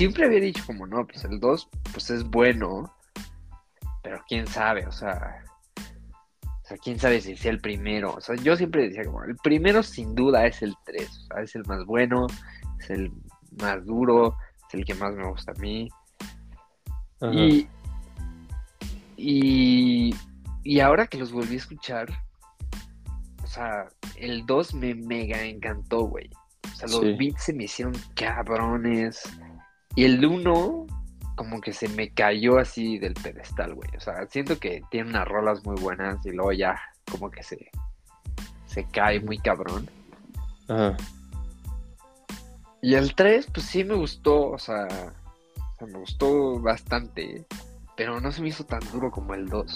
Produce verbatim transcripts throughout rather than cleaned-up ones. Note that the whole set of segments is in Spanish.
siempre había dicho como, no, pues el dos pues es bueno, pero quién sabe, o sea, o sea, quién sabe si sea el primero. O sea, yo siempre decía como, el primero sin duda es el tres, o sea, es el más bueno, es el más duro, es el que más me gusta a mí. Ajá. Y, y, y ahora que los volví a escuchar, o sea, el dos me mega encantó, güey. O sea, los Sí. beats se me hicieron cabrones. Y el uno como que se me cayó así del pedestal, güey. O sea, siento que tiene unas rolas muy buenas y luego ya como que se, se cae muy cabrón. Ajá. Y el tres pues sí me gustó, o sea, o sea, me gustó bastante, pero no se me hizo tan duro como el dos.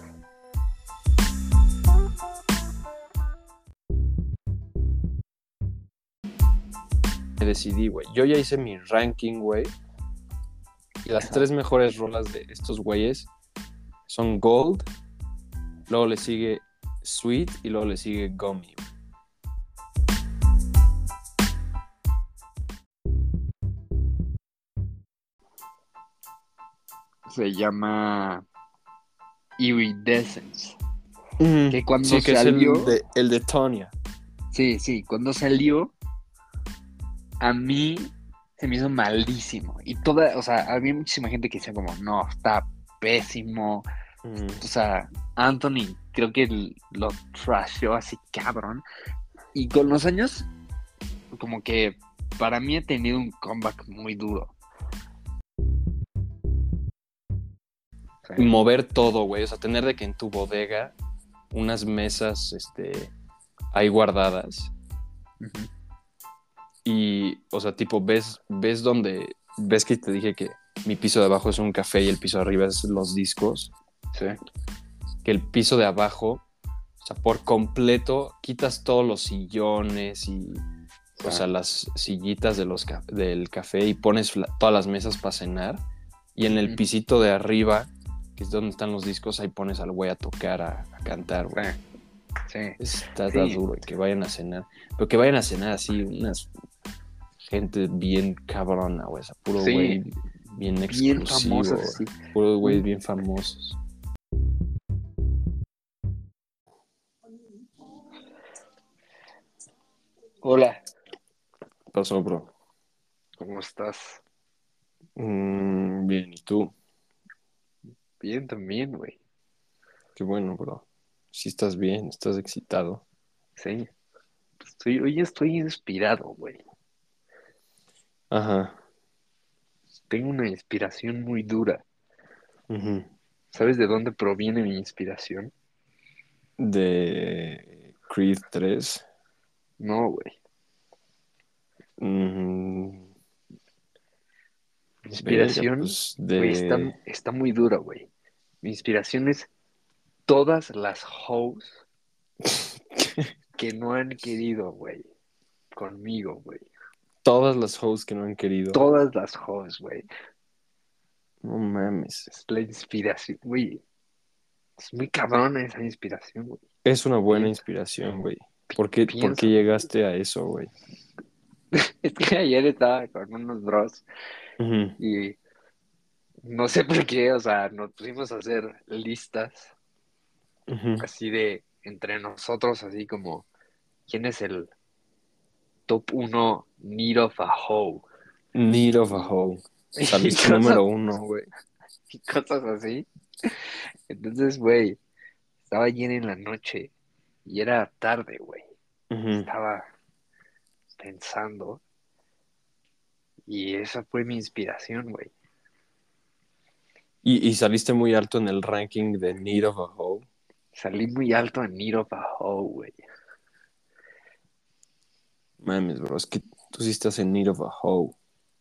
Me decidí, güey. Yo ya hice mi ranking, güey. Y las Ajá. tres mejores rolas de estos güeyes son Gold, luego le sigue Sweet y luego le sigue Gummy. Se llama Iridescence. Mm, Que cuando sí, que es el salió, de, el de Tonya. sí, sí, cuando salió, a mí se me hizo malísimo. Y toda, o sea, había muchísima gente que decía como, no, está pésimo. Mm. O sea, Anthony creo que l- lo trasheó así cabrón. Y con los años, como que para mí ha tenido un comeback muy duro. Sí. Mover todo, güey. O sea, tener de que en tu bodega unas mesas este, ahí guardadas. Ujú. Y, o sea, tipo, ves, ves donde. Ves que te dije que mi piso de abajo es un café y el piso de arriba es los discos. Sí. Que el piso de abajo, o sea, por completo, quitas todos los sillones y, o sea, las sillitas de los ca- del café y pones fla- todas las mesas para cenar. Y en el Ujú. pisito de arriba, que es donde están los discos, ahí pones al güey a tocar, a, a cantar, güey. Sí. Sí. Está, está Sí. duro, y que vayan a cenar. Pero que vayan a cenar así, unas gente bien cabrona, güey. O sea, puro Sí. güey bien Bien exclusivo, famosas, güey. así. Puro güey Un- bien famosos. Hola, ¿Qué pasó, bro? ¿cómo estás? Mm, bien, ¿y tú? Bien también, güey. Qué bueno, bro. Si estás bien, estás excitado. Sí. Estoy, hoy estoy inspirado, güey. Ajá. Tengo una inspiración muy dura. Ujú. ¿Sabes de dónde proviene mi inspiración? De Creed tres. No, güey. Mm, Mi verga, inspiración, pues güey, está, de... está muy dura, güey. Mi inspiración es todas las hoes que no han querido, güey, conmigo, güey. Todas las hosts que no han querido. Todas las hoes, güey. No mames. Es la inspiración, güey. Es muy cabrona esa inspiración, güey. Es una buena Piensa, inspiración, güey. ¿Por qué, por qué piensa. llegaste a eso, güey? Es que ayer estaba con unos bros Ujú, y no sé por qué, o sea, nos pusimos a hacer listas ujú. así de entre nosotros, así como, ¿quién es el top uno need of a hoe? Need of a Y, hoe. y Saliste cosas, número uno, güey. y cosas así. Entonces, güey, estaba ayer en la noche y era tarde, güey. Ujú. Estaba pensando y esa fue mi inspiración, güey. Y, y saliste muy alto en el ranking de Need of a hoe. Salí muy alto en need of a hoe, güey. Mames, bro, es que tú sí estás en Need of a hoe.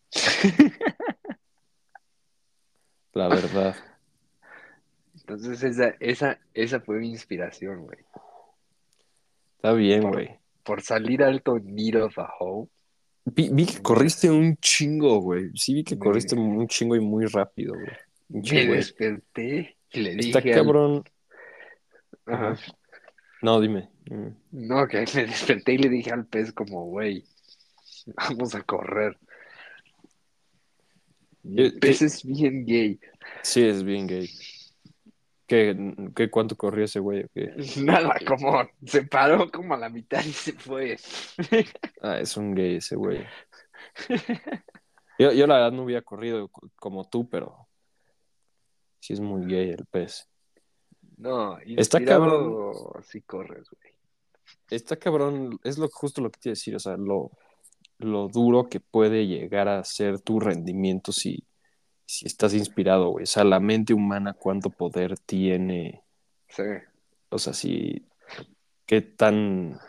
La verdad. Entonces esa, esa, esa fue mi inspiración, güey. Está bien, Por, güey. por salir alto en need of a hoe, Vi, vi que me, corriste un chingo, güey. Sí vi que me, corriste un chingo y muy rápido, güey. Pinche me güey. desperté y le Está dije al... cabrón. Ajá. Ajá. No, dime. Mm. No, que me desperté y le dije al pez como, güey, vamos a correr. Y el ¿Qué, pez qué? es bien gay. Sí, es bien gay. ¿Qué, qué cuánto corría ese güey o qué? Nada, como se paró como a la mitad y se fue. Ah, es un gay ese güey. Yo, yo la verdad no hubiera corrido co- como tú, pero sí es muy gay el pez. No, Está cabrón, inspirado sí corres, güey. está cabrón, es lo, justo lo que te iba a decir, o sea, lo, lo duro que puede llegar a ser tu rendimiento si, si estás inspirado, güey. O sea, la mente humana, cuánto poder tiene, Sí, o sea, si, qué tan,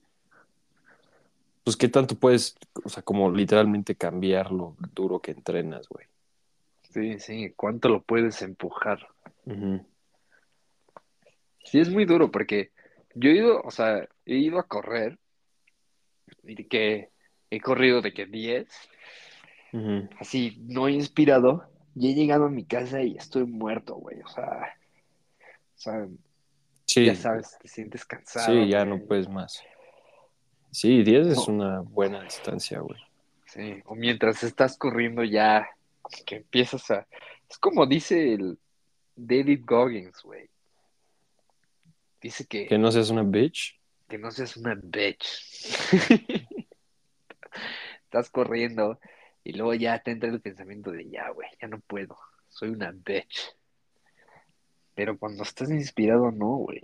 pues qué tanto puedes, o sea, como literalmente cambiar lo duro que entrenas, güey. sí, sí. ¿Cuánto lo puedes empujar? Ujú, Sí, es muy duro porque yo he ido, o sea, he ido a correr y de que he corrido de que diez ujú. así, no inspirado, y he llegado a mi casa y estoy muerto, güey. O sea, o sea, ya Sí, sabes, te sientes sí, cansado, ya no güey. puedes más. Sí, diez es O, una buena distancia, güey. sí, o mientras estás corriendo ya, como que empiezas a... Es como dice el David Goggins, güey. Dice Que que, no seas una bitch. que no seas una bitch. Estás corriendo y luego ya te entra el pensamiento de ya, güey, ya no puedo. Soy una bitch. Pero cuando estás inspirado, no, güey.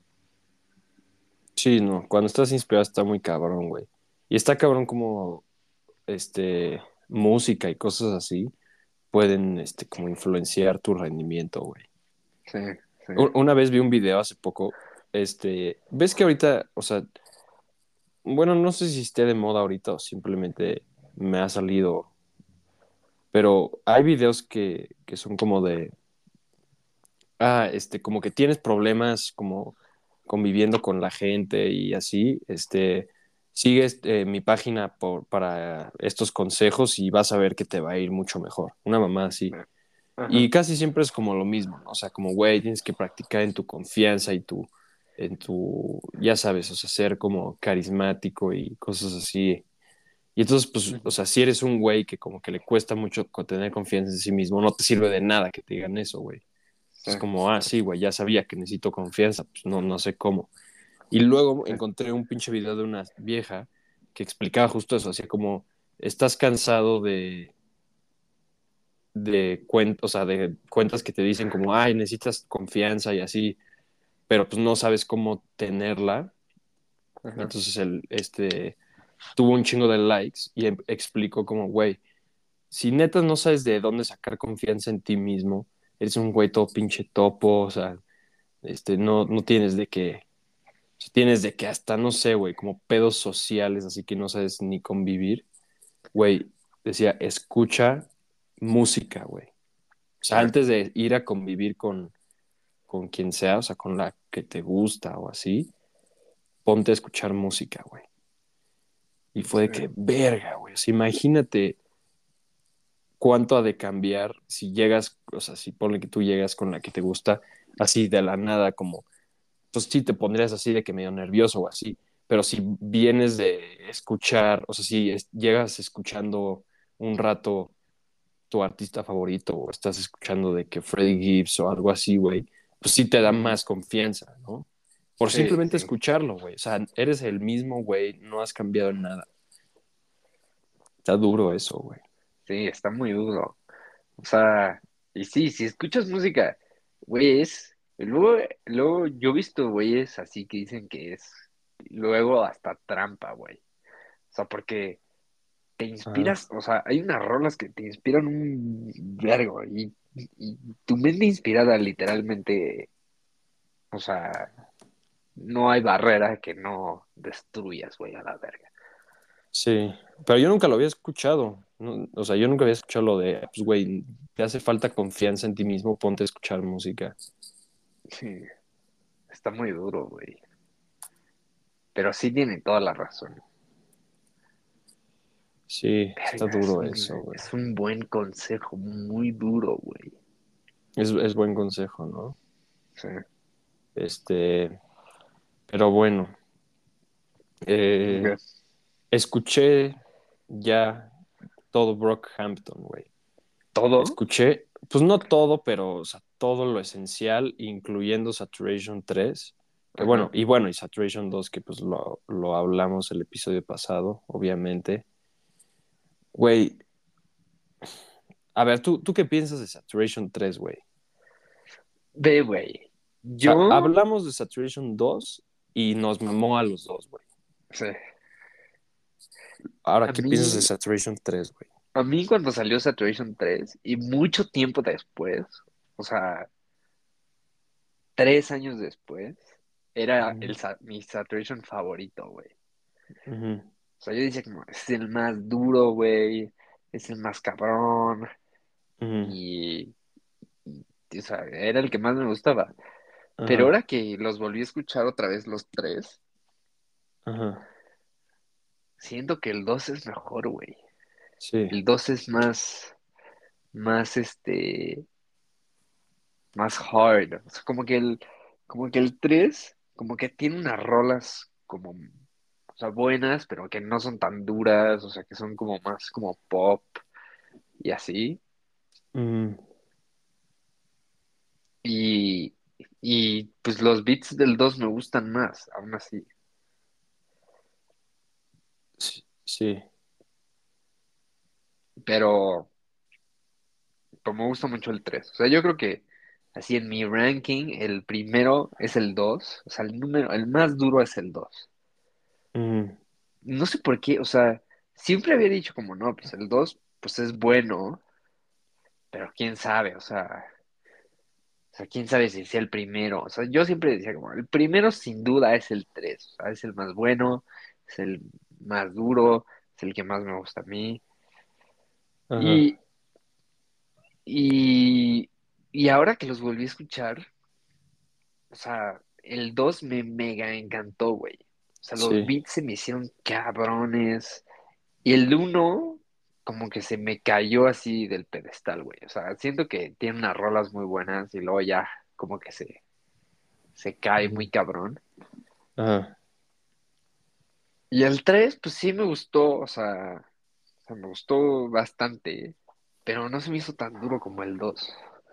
Sí, no, cuando estás inspirado está muy cabrón, güey. Y está cabrón como, este, música y cosas así pueden, este, como influenciar tu rendimiento, güey. Sí, sí. U- Una vez vi un video hace poco, este, ves que ahorita, o sea, bueno, no sé si esté de moda ahorita o simplemente me ha salido, pero hay videos que, que son como de, ah, este, como que tienes problemas como conviviendo con la gente y así, este, sigues eh, mi página por, para estos consejos y vas a ver que te va a ir mucho mejor. Una mamá así. Ajá. Y casi siempre es como lo mismo, ¿no? O sea, como, güey, tienes que practicar en tu confianza y tu, en tu, ya sabes, o sea, ser como carismático y cosas así. Y entonces, pues, o Ujú. sea, si eres un güey que como que le cuesta mucho co- tener confianza en sí mismo, no te sirve de nada que te digan eso, güey. Sí, Es como, ah, sí, güey, ya sabía que necesito confianza, pues no, no sé cómo. Y luego sí. encontré un pinche video de una vieja que explicaba justo eso, hacía como, estás cansado de, de cuentas, o sea, de cuentas que te dicen como, ay, necesitas confianza y así, pero pues no sabes cómo tenerla. Ajá. Entonces él, este, tuvo un chingo de likes y em- explicó como, güey, si neta no sabes de dónde sacar confianza en ti mismo, eres un güey todo pinche topo, o sea, este, no, no tienes de qué, o sea, tienes de que hasta, no sé, güey, como pedos sociales, así que no sabes ni convivir, güey, decía, escucha música, güey. O sea, Sí, antes de ir a convivir con, con quien sea, o sea, con la que te gusta o así, ponte a escuchar música, güey. Y fue sí. de que, verga, güey. O sea, imagínate cuánto ha de cambiar si llegas, o sea, si ponle que tú llegas con la que te gusta, así de la nada, como, pues sí te pondrías así de que medio nervioso o así, pero si vienes de escuchar, o sea, si es- llegas escuchando un rato tu artista favorito o estás escuchando de que Freddie Gibbs o algo así, güey, pues sí te da Ujú. más confianza, ¿no? Por Sí, simplemente sí. escucharlo, güey. O sea, eres el mismo, güey, no has cambiado en nada. Está duro eso, güey. Sí, está muy duro. O sea, y sí, si escuchas música, güey, es. Luego, luego yo he visto güeyes así que dicen que es luego hasta trampa, güey. O sea, porque te Ajá. inspiras, o sea, hay unas rolas que te inspiran un vergo y, y tu mente inspirada literalmente, o sea, no hay barrera que no destruyas, güey, a la verga. Sí, pero yo nunca lo había escuchado. No, o sea, yo nunca había escuchado lo de, pues, güey, te hace falta confianza en ti mismo, ponte a escuchar música. Sí, está muy duro, güey. Pero sí tiene toda la razón. Sí, está Verga, es duro un, eso, güey. es un buen consejo, muy duro, güey. Es, es buen consejo, ¿no? Sí. Este, pero bueno, eh, Ok. escuché ya todo Brockhampton, güey. ¿Todo? Escuché, pues no todo, pero o sea, todo lo esencial, incluyendo Saturation tres, que bueno, Ajá. y bueno, y Saturation dos, que pues lo, lo hablamos el episodio pasado, obviamente. Güey, a ver, ¿tú, ¿tú qué piensas de Saturation tres, güey? Ve, güey. O sea, Yo, hablamos de Saturation dos y nos mamó a los dos, güey. sí. Ahora, A ¿qué piensas de mí, Saturation tres, güey? a mí cuando salió Saturation tres y mucho tiempo después, o sea, tres años después, era Ujú, el, sa- mi Saturation favorito, güey. ujú, O sea, yo decía como, es el más duro, güey, es el más cabrón, ujú, y, y, o sea, era el que más me gustaba. Pero ajá, ahora que los volví a escuchar otra vez los tres, ajá, siento que el dos es mejor, güey. sí. El dos es más, más, este, más hard. O sea, como que el, como que el tres como que tiene unas rolas como, o sea, buenas, pero que no son tan duras, o sea, que son como más como pop y así. Ujú, Y, y pues los beats del dos me gustan más, aún así. sí, sí, Pero, pero me gusta mucho el tres. O sea, yo creo que así en mi ranking, el primero es el dos. O sea, el número, el más duro es el dos. ujú, No sé por qué, o sea, siempre había dicho como no, pues el dos pues es bueno, pero quién sabe, o sea, o sea, quién sabe si sea el primero. O sea, yo siempre decía como, el primero sin duda es el tres. O sea, es el más bueno, es el más duro, es el que más me gusta a mí. ajá, Y, y, y ahora que los volví a escuchar, o sea, el dos me mega encantó, güey. O sea, los sí. beats se me hicieron cabrones. Y el uno, como que se me cayó así del pedestal, güey. O sea, siento que tiene unas rolas muy buenas y luego ya, como que se, se cae Ujú, muy cabrón. ajá, Y el tres pues sí me gustó, o sea, o sea, me gustó bastante, pero no se me hizo tan duro como el dos.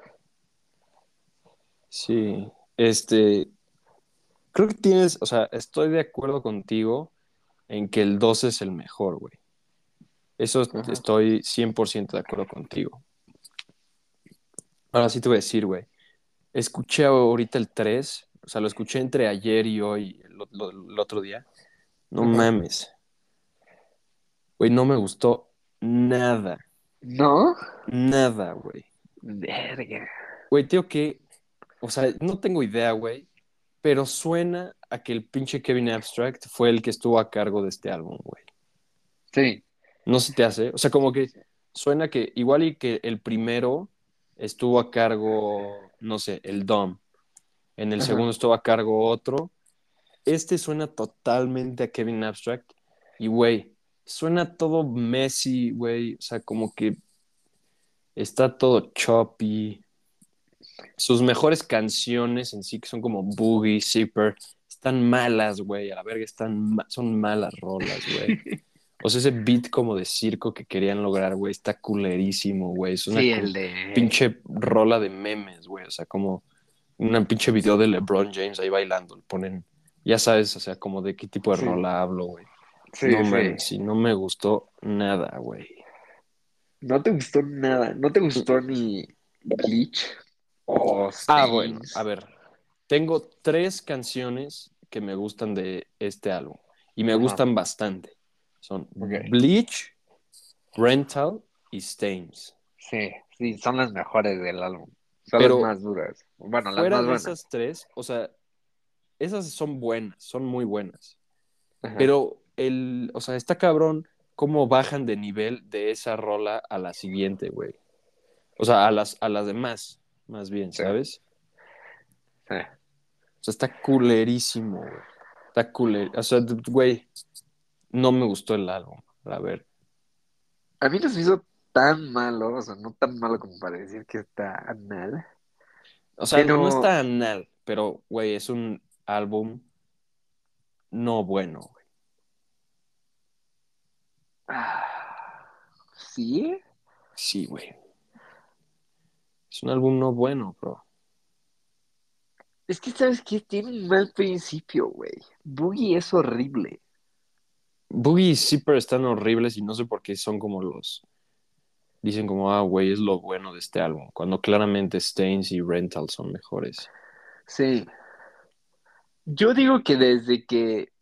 sí. Este, creo que tienes, o sea, estoy de acuerdo contigo en que el dos es el mejor, güey. Eso Ajá, estoy cien por ciento de acuerdo contigo. Ahora sí te voy a decir, güey. Escuché ahorita el tres, o sea, lo escuché entre ayer y hoy, el, lo- el otro día. No ajá. mames, güey, no me gustó nada, ¿No? nada, güey. Verga. Güey, tío, que, o sea, no tengo idea, güey, pero suena a que el pinche Kevin Abstract fue el que estuvo a cargo de este álbum, güey. Sí. No se te hace, o sea, como que suena que igual y que el primero estuvo a cargo, no sé, el Dom, en el Ajá. segundo estuvo a cargo otro. Este suena totalmente a Kevin Abstract y, güey, suena todo messy, güey, o sea, como que está todo choppy. Sus mejores canciones en sí, que son como Boogie, Zipper, están malas, güey, a la verga, están ma- son malas rolas, güey. O sea, ese beat como de circo que querían lograr, güey, está culerísimo, güey. Es una Sí, cu- el de... pinche rola de memes, güey. O sea, como un pinche video de LeBron James ahí bailando. Le ponen, ya sabes, o sea, como de qué tipo de Sí, rola hablo, güey. No sí, sí. mames, sí, no me gustó nada, güey. ¿No te gustó nada? ¿No te gustó ni Bleach o Ah, bueno, a Stains? ver. Tengo tres canciones que me gustan de este álbum y me Ajá, gustan bastante. Son ok. Bleach, Rental y Stains. Sí, sí, son las mejores del álbum. Son las Pero más duras. Bueno, las fuera más de buenas. esas tres, o sea, esas son buenas, son muy buenas. Ajá, Pero el, o sea, está cabrón cómo bajan de nivel de esa rola a la siguiente, güey. O sea, a las, a las demás, más bien, sí, ¿sabes? sí. O sea, está culerísimo, güey. Está culer, o sea, güey, no me gustó el álbum. A ver. A mí no se me hizo tan malo, o sea, no tan malo como para decir que está mal. O sea, no, no Pero, está nada, pero, güey, es un álbum no bueno, güey. ah, sí, Sí, güey. Es un álbum no bueno, bro. Es que, ¿sabes qué? Tiene un mal principio, güey. Boogie es horrible. Boogie y Zipper están horribles y no sé por qué son como los... Dicen como, ah, güey, es lo bueno de este álbum, cuando claramente Stains y Rental son mejores. Sí. Yo digo que desde que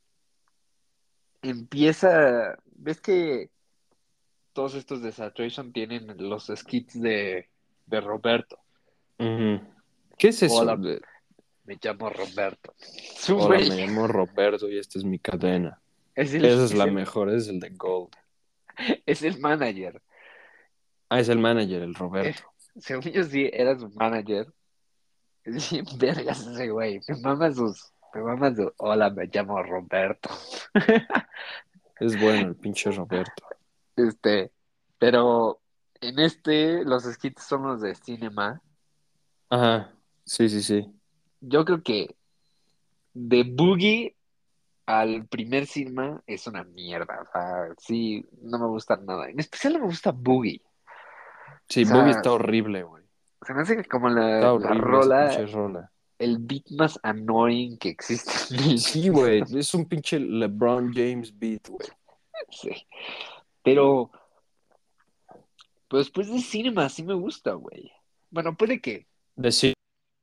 empieza, ves que todos estos de Saturation tienen los skits de, de Roberto. Ujú. ¿Qué es eso? Hola, De, me llamo Roberto. Es un Hola, güey, me llamo Roberto y esta es mi cadena. es el, Esa es es la el, mejor, ese es el de Gold. es el manager. Ah, es el manager, el Eh, Roberto. según yo sí, era su manager. Es bien vergas ese güey. Me mama sus, me mama su, hola, me llamo Roberto. Es bueno el pinche Roberto. Este, pero en este, los skits son los de Cinema. Ajá, sí, sí, sí. Yo creo que de Boogie al primer Cinema es una mierda. O sea, sí, no me gusta nada. En especial no me gusta Boogie. O Sí, Boogie sea, está horrible, güey. se me hace que como la, Está la horrible esa rola, pinche rola. el beat más annoying que existe en el Sí, güey, mundo. es un pinche LeBron James beat, güey. Sí. Pero, pues después de Cinema sí me gusta, güey. Bueno, puede que Decir,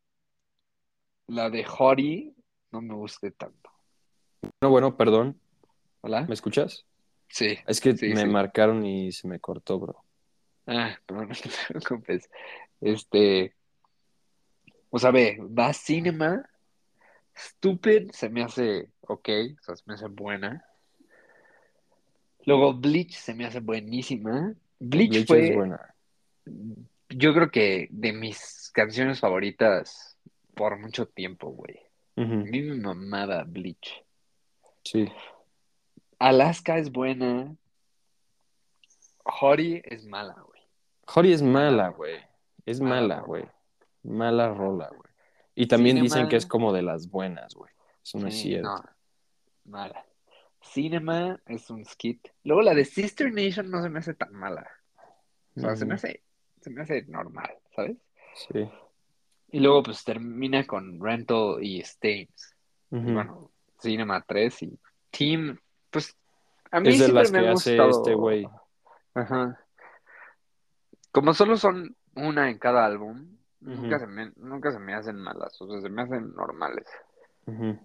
la de Hori no me guste tanto. no, bueno, perdón, ¿Hola? ¿me escuchas? Sí, Es que sí, me sí. marcaron y se me cortó, bro. Ah, pero no te preocupes. Este, o sea, ve, va Cinema, Stupid se me hace ok, o sea, se me hace buena. Luego Bleach se me hace buenísima. Bleach Bleach es fue, buena. yo creo que de mis canciones favoritas por mucho tiempo, güey. A Ujú, mí me mamaba Bleach. sí. Alaska es buena. Hori es mala, güey. Jory es Mala mala, rola. güey. Es Mala mala, güey. rola. Mala rola, güey. Y también dicen que es Cinema, como de las buenas, güey. Eso no es sí, no, cierto. mala. Cinema es un skit. Luego la de Sister Nation no se me hace tan mala. O sea, se me Ujú, hace, se me hace normal, ¿sabes? sí. Y luego pues termina con Rental y Stains. Y Ujú. bueno, Cinema tres y Team, pues a Es mí de siempre las me que han hace este gustado. güey. Ajá. Como solo son una en cada álbum, nunca Ujú, se me, nunca se me hacen malas, o sea, se me hacen normales. ujú.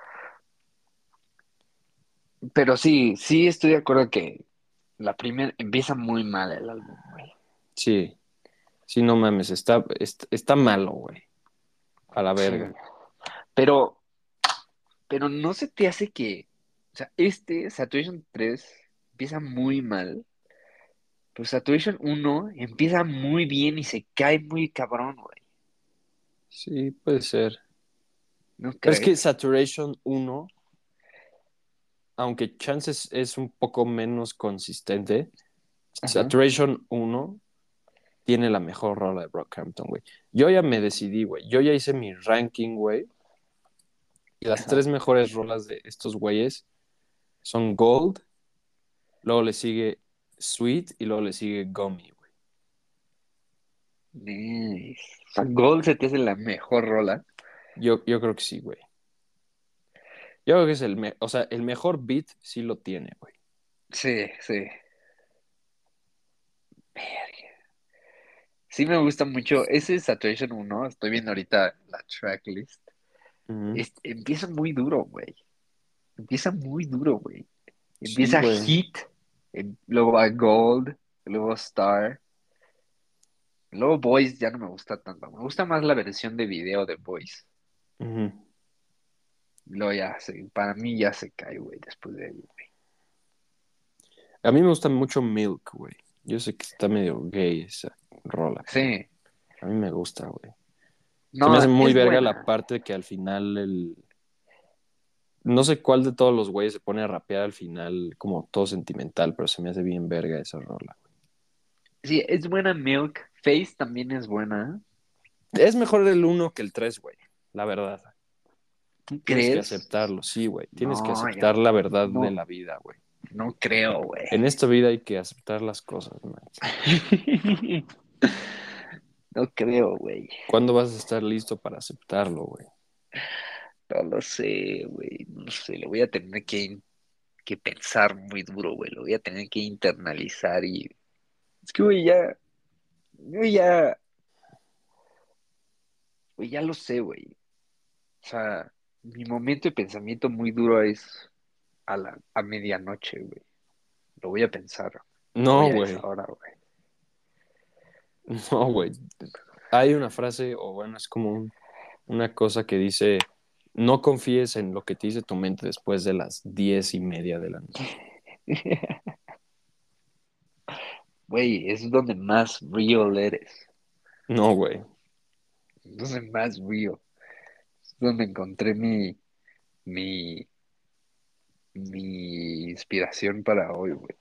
Pero sí, sí estoy de acuerdo que la primera empieza muy mal el álbum, güey. Sí. Sí, no mames. Está, está, está malo, güey. A la Sí. verga. Pero, pero no se te hace que, o sea, este Saturation tres empieza muy mal, pero Saturation uno empieza muy bien y se cae muy cabrón, güey. Sí, puede ser. ¿No Pero es que crees? Saturation uno, aunque Chances es un poco menos consistente, Ajá, Saturation uno tiene la mejor rola de Brockhampton, güey. Yo ya me decidí, güey. Yo ya hice mi ranking, güey. Y las ajá. tres mejores rolas de estos güeyes son Gold, luego le sigue Sweet y luego le sigue Gummy, güey. Nice. O sea, Gold se te hace la mejor rola. Yo, yo creo que sí, güey. Yo creo que es el, me o sea, el mejor beat sí lo tiene, güey. Sí, sí. Verga. Sí me gusta mucho. Ese Saturation uno, estoy viendo ahorita la tracklist. Ujú. Es- empieza muy duro, güey. Empieza muy duro, güey. Sí, Empieza güey. Hit, em- luego va Gold, luego Star, luego Boys ya no me gusta tanto. Me gusta más la versión de video de Boys. Ujú. Luego ya, se- para mí ya se cae, güey, después de ahí, güey. A mí me gusta mucho Milk, güey. Yo sé que está medio gay esa rola, pero Sí, a mí me gusta, güey. Se me no, hace muy es verga la buena. parte que al final el... No sé cuál de todos los güeyes se pone a rapear al final como todo sentimental, pero se me hace bien verga esa rola. Sí, es buena Milk. Face también es buena. Es mejor el uno que el tres, güey. La verdad. ¿Tú Tienes que crees? aceptarlo, sí, güey. Tienes que No, yo aceptar la verdad de no, la vida, güey. no creo, güey. En esta vida hay que aceptar las cosas, man. No creo, güey. ¿Cuándo vas a estar listo para aceptarlo, güey? No lo sé, güey. No sé, lo voy a tener que, que pensar muy duro, güey. Lo voy a tener que internalizar y... Es que, güey, ya... Yo ya... Güey, ya lo sé, güey. O sea, mi momento de pensamiento muy duro es a la a medianoche, güey. Lo voy a pensar No, muy a esa güey. hora, güey. No, güey. Hay una frase, o bueno, es como un- una cosa que dice, no confíes en lo que te dice tu mente después de las diez y media de la noche. Güey, es donde más real eres. No, güey. Es donde más real. Es donde encontré mi, mi, mi inspiración para hoy, güey.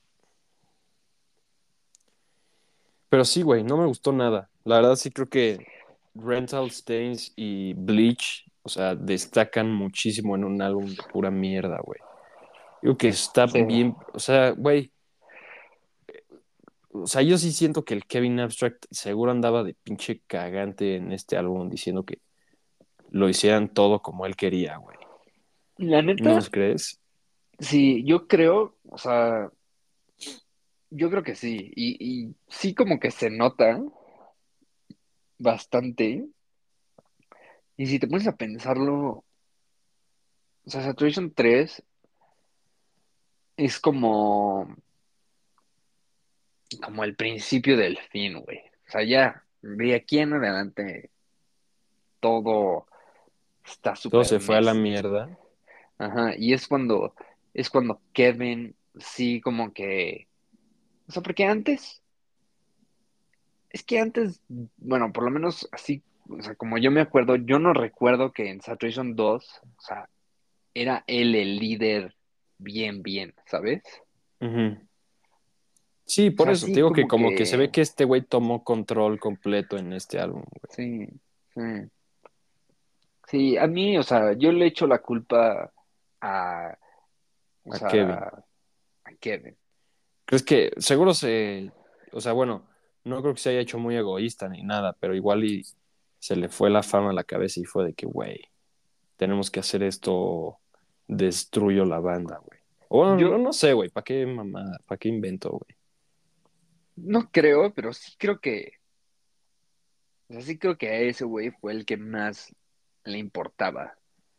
Pero sí, güey, no me gustó nada. La verdad sí creo que Rental Stains y Bleach, o sea, destacan muchísimo en un álbum de pura mierda, güey. Digo que está Sí. bien, o sea, güey, o sea, yo sí siento que el Kevin Abstract seguro andaba de pinche cagante en este álbum diciendo que lo hicieran todo como él quería, güey. La ¿No neta, crees? sí, yo creo, o sea, yo creo que sí. Y, y sí como que se nota bastante. Y si te pones a pensarlo, o sea, Saturation tres es como, como el principio del fin, güey. O sea, ya, de aquí en adelante todo está Todo súper se fue a la messy. mierda. Ajá, y es cuando, es cuando Kevin sí como que, o sea, porque antes, es que antes, bueno, por lo menos así, o sea, como yo me acuerdo, yo no recuerdo que en Saturation dos, o sea, era él el líder bien, bien, ¿sabes? Ujú. Sí, O por sea, eso, te sí digo que como como que se ve que, que este güey tomó control completo en este álbum, güey. sí, sí, sí, a mí, o sea, yo le echo la culpa a, o A sea, Kevin. a Kevin. ¿Crees que seguro se, o sea, bueno, no creo que se haya hecho muy egoísta ni nada, pero igual y se le fue la fama a la cabeza y fue de que, güey, tenemos que hacer esto, destruyo la banda, güey. O bueno, no, Yo no sé, güey, ¿para qué mamá, para qué invento, güey? no creo, pero sí creo que, o sea, sí creo que a ese güey fue el que más le importaba.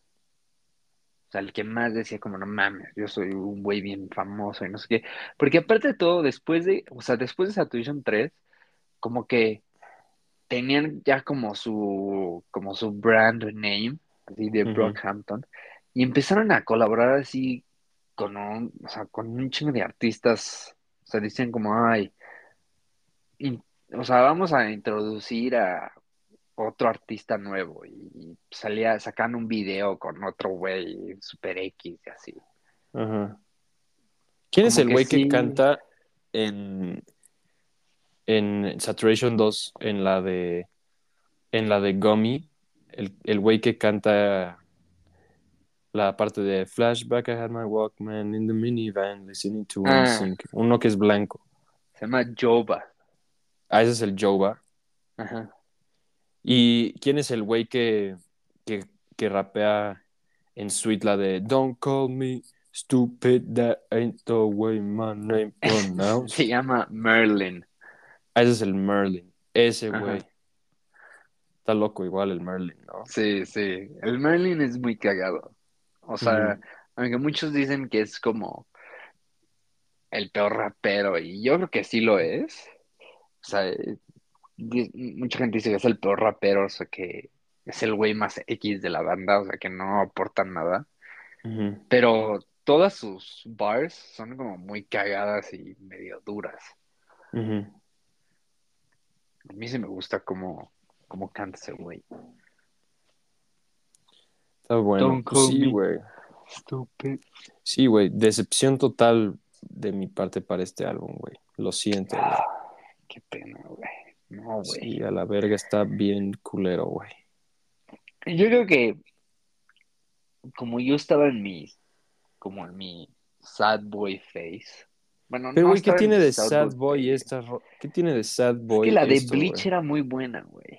O sea, el que más decía como, no mames, yo soy un güey bien famoso y no sé qué. Porque aparte de todo, después de, o sea, después de Saturation tres como que tenían ya como su, como su brand name, así de Ujú, Brockhampton, y empezaron a colaborar así con un, o sea, con un chingo de artistas. O sea, dicen como, ay, in- o sea, vamos a introducir a otro artista nuevo y salía sacando un video con otro güey super X y así. ajá. ¿Quién es Como el que güey que sí. canta en, en Saturation dos en la de, en la de Gummy? El, el güey que canta la parte de Flashback, I had my Walkman in the minivan, listening to Ah, N Sync. Uno que es blanco. se llama Jova. Ah, ese es el Joba. Ajá. ¿Y quién es el güey que, que, que rapea en Sweet la de Don't call me stupid, that ain't the way my name Se pronounced? llama Merlin. Ah, ese es el Merlin. Ese güey. Ajá. Está loco igual el Merlin, ¿no? Sí, sí. El Merlin es muy cagado. O Ujú, sea, aunque muchos dicen que es como el peor rapero, y yo creo que sí lo es. O sea, eh, di- mucha gente dice que es el peor rapero, o sea, que es el güey más X de la banda, o sea, que no aporta nada. ujú. Pero todas sus bars son como muy cagadas y medio duras. Ujú. A mí sí me gusta cómo, cómo canta ese güey. Está bueno. Don't Pues call sí, me güey. stupid. Sí, güey. Decepción total de mi parte para este álbum, güey. Lo siento, güey. Qué pena, güey. No, güey. Sí, a la verga está bien culero, güey. Yo creo que como yo estaba en mi, como en mi sad boy face, Bueno, Pero, no güey, ¿qué estaba en tiene The de Sad Sad Boy Boy Playground. esta? ro- ¿Qué tiene de Sad Es que Boy la de esto, güey? Bleach era muy buena, güey.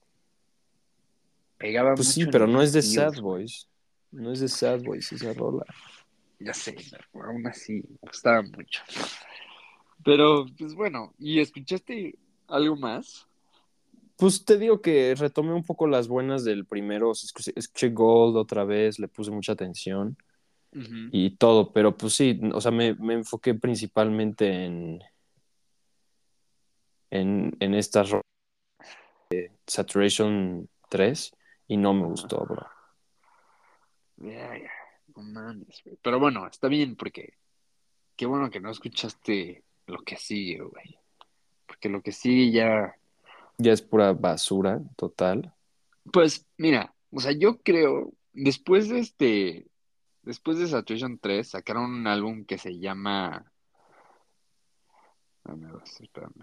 Pegaba Pues sí, mucho en pero no los es de Sad feels, güey. Boys. No es de Sad Boys esa rola. Ya sé, pero aún así, me gustaba mucho. Pero, pues bueno, ¿y escuchaste algo más? Pues te digo que retomé un poco las buenas del primero. O sea, escuché, escuché Gold otra vez, le puse mucha atención Ujú. y todo, pero pues sí, o sea, me, me enfoqué principalmente en, en, en esta ro- Saturation tres y no me Ajá. gustó, bro. Ya, ya, no mames, güey. Pero bueno, está bien porque qué bueno que no escuchaste lo que sigue, güey. Porque lo que sigue ya, Ya es pura basura total. pues mira, o sea, yo creo, después de este, después de Saturation tres sacaron un álbum que se llama, dame dos, espérame.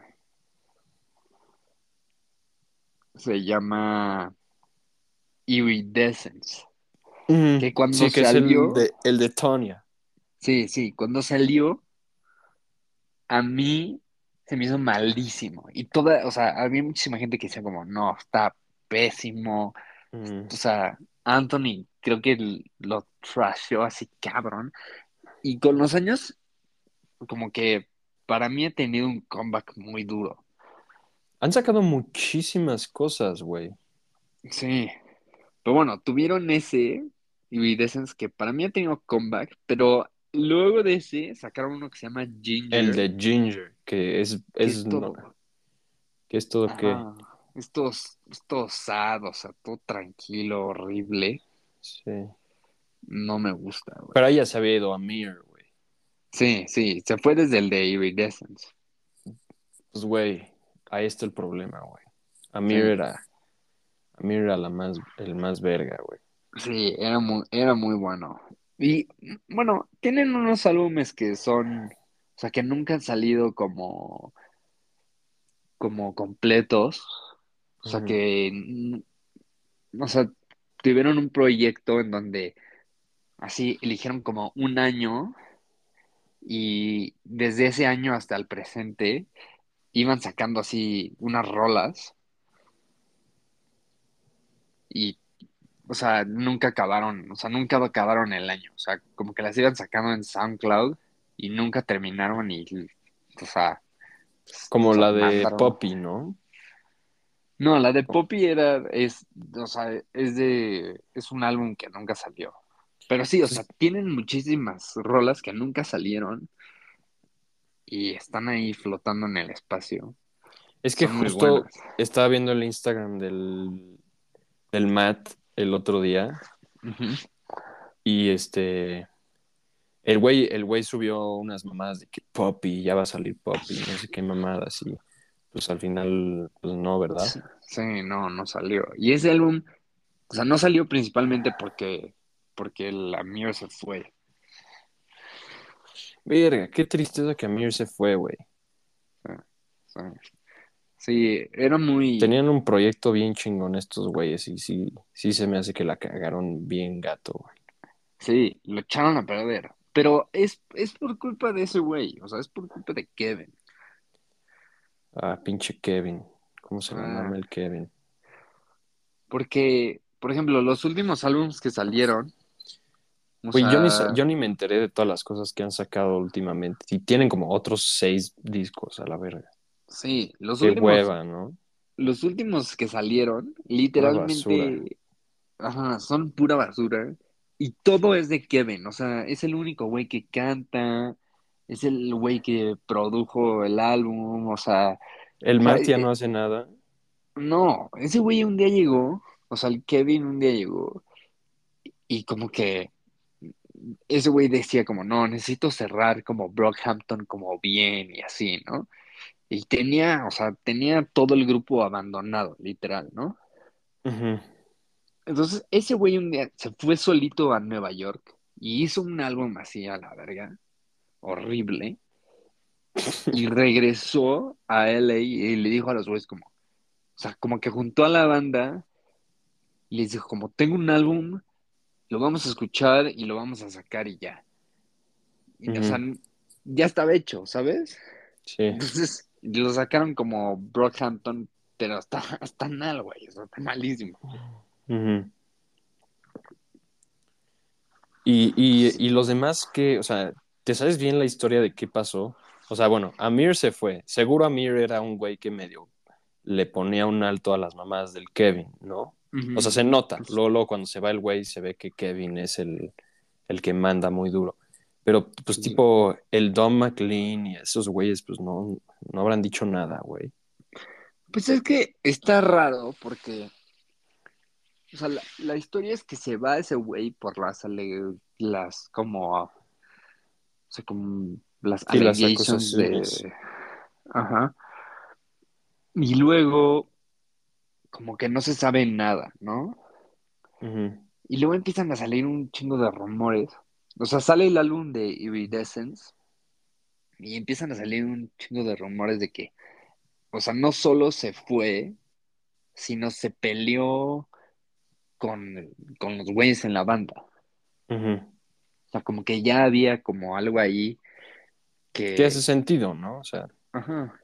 Se llama Iridescence, Mm, que cuando sí, que es el salió, de, el de Tonya. sí, sí, cuando salió, a mí se me hizo malísimo. Y toda, o sea, había muchísima gente que decía como, no, está pésimo. Mm. O sea, Anthony creo que l- lo trasheó así cabrón. Y con los años, como que para mí ha tenido un comeback muy duro. Han sacado muchísimas cosas, güey. Sí, pero bueno, tuvieron ese Iridescence que para mí ha tenido comeback, pero luego de ese sacaron uno que se llama El Ginger, de Ginger, que es, que es es no, todo, que es todo que, ajá, es todo, es todo sad, o sea, todo tranquilo, horrible. sí. No me gusta, güey. Pero ahí ya se había ido a Mir, güey. Sí, sí, se fue desde el de Iridescence. Pues, güey, ahí está el problema, güey. Amir Sí, era, Amir era la más, el más verga, güey. sí, era muy, era muy bueno. Y bueno, tienen unos álbumes que son, o sea, que nunca han salido como, como completos. O sea, Ujú. que, mm, o sea, tuvieron un proyecto en donde así eligieron como un año y desde ese año hasta el presente iban sacando así unas rolas y, o sea, nunca acabaron, o sea, nunca acabaron el año. O sea, como que las iban sacando en SoundCloud y nunca terminaron y, o sea, s- o Como sea, la de mandaron. Poppy, ¿no? No, la de Poppy era, es, o sea, es de, es un álbum que nunca salió. Pero sí, o Pues sea, es, tienen muchísimas rolas que nunca salieron y están ahí flotando en el espacio. es que Son muy justo buenas. estaba viendo el Instagram del, del Matt el otro día Ujú. y este, el güey, el güey subió unas mamadas de que Poppy, ya va a salir Poppy, no sé qué mamadas y pues al final, pues no, ¿verdad? Sí, sí, no, no salió. Y ese álbum, o sea, no salió principalmente porque, porque la Mio se fue. Verga, qué tristeza que Amir se fue, güey. Sí, sí. Sí, era muy, Tenían un proyecto bien chingón estos güeyes y sí, sí se me hace que la cagaron bien gato, güey. sí, lo echaron a perder. Pero es, es por culpa de ese güey, o sea, es por culpa de Kevin. Ah, pinche Kevin. ¿Cómo se la Ah, mama el Kevin? porque, por ejemplo, los últimos álbumes que salieron, o Güey, yo ni, sa- sea, yo ni me enteré de todas las cosas que han sacado últimamente. Y tienen como otros seis discos a la verga. sí, los Qué últimos, hueva, ¿no? los últimos que salieron, Pura basura. literalmente, ajá, son pura basura. Y todo es de Kevin, o sea, es el único güey que canta, es el güey que produjo el álbum, o sea, El o sea, Matt ya eh, no hace nada. no, ese güey un día llegó, o sea, el Kevin un día llegó y como que ese güey decía como, no, necesito cerrar como Brockhampton como bien y así, ¿no? Y tenía, o sea, tenía todo el grupo abandonado, literal, ¿no? Ujú. Entonces, ese güey un día se fue solito a Nueva York y hizo un álbum así a la verga, horrible, y regresó a L A y le dijo a los güeyes como, o sea, como que juntó a la banda y les dijo como, tengo un álbum, lo vamos a escuchar y lo vamos a sacar y ya. Y, o sea, Ujú. ya estaba hecho, ¿sabes? Sí. Entonces lo sacaron como Brockhampton, pero está, está mal, güey, o sea, está malísimo. Ujú. Y, y, y los demás que, o sea, ¿te sabes bien la historia de qué pasó? O sea, bueno, Amir se fue. Seguro Amir era un güey que medio le ponía un alto a las mamás del Kevin, ¿no? O sea, Ujú. se nota. Pues, Luego, luego cuando se va el güey se ve que Kevin es el, el que manda muy duro. Pero, pues, pues, tipo, el Don McLean y esos güeyes, pues, no, no habrán dicho nada, güey. pues es que está raro porque, o sea, la, la historia es que se va ese güey por las, ale- las, como, o sea, como las Sí, las allegations acusaciones. de, ajá, y luego como que no se sabe nada, ¿no? Ujú, Y luego empiezan a salir un chingo de rumores. O sea, sale el álbum de Iridescence y empiezan a salir un chingo de rumores de que, o sea, no solo se fue, sino se peleó con, con los güeyes en la banda. ujú. O sea, como que ya había como algo ahí Que hace que... sentido, ¿no? O sea, Ajá.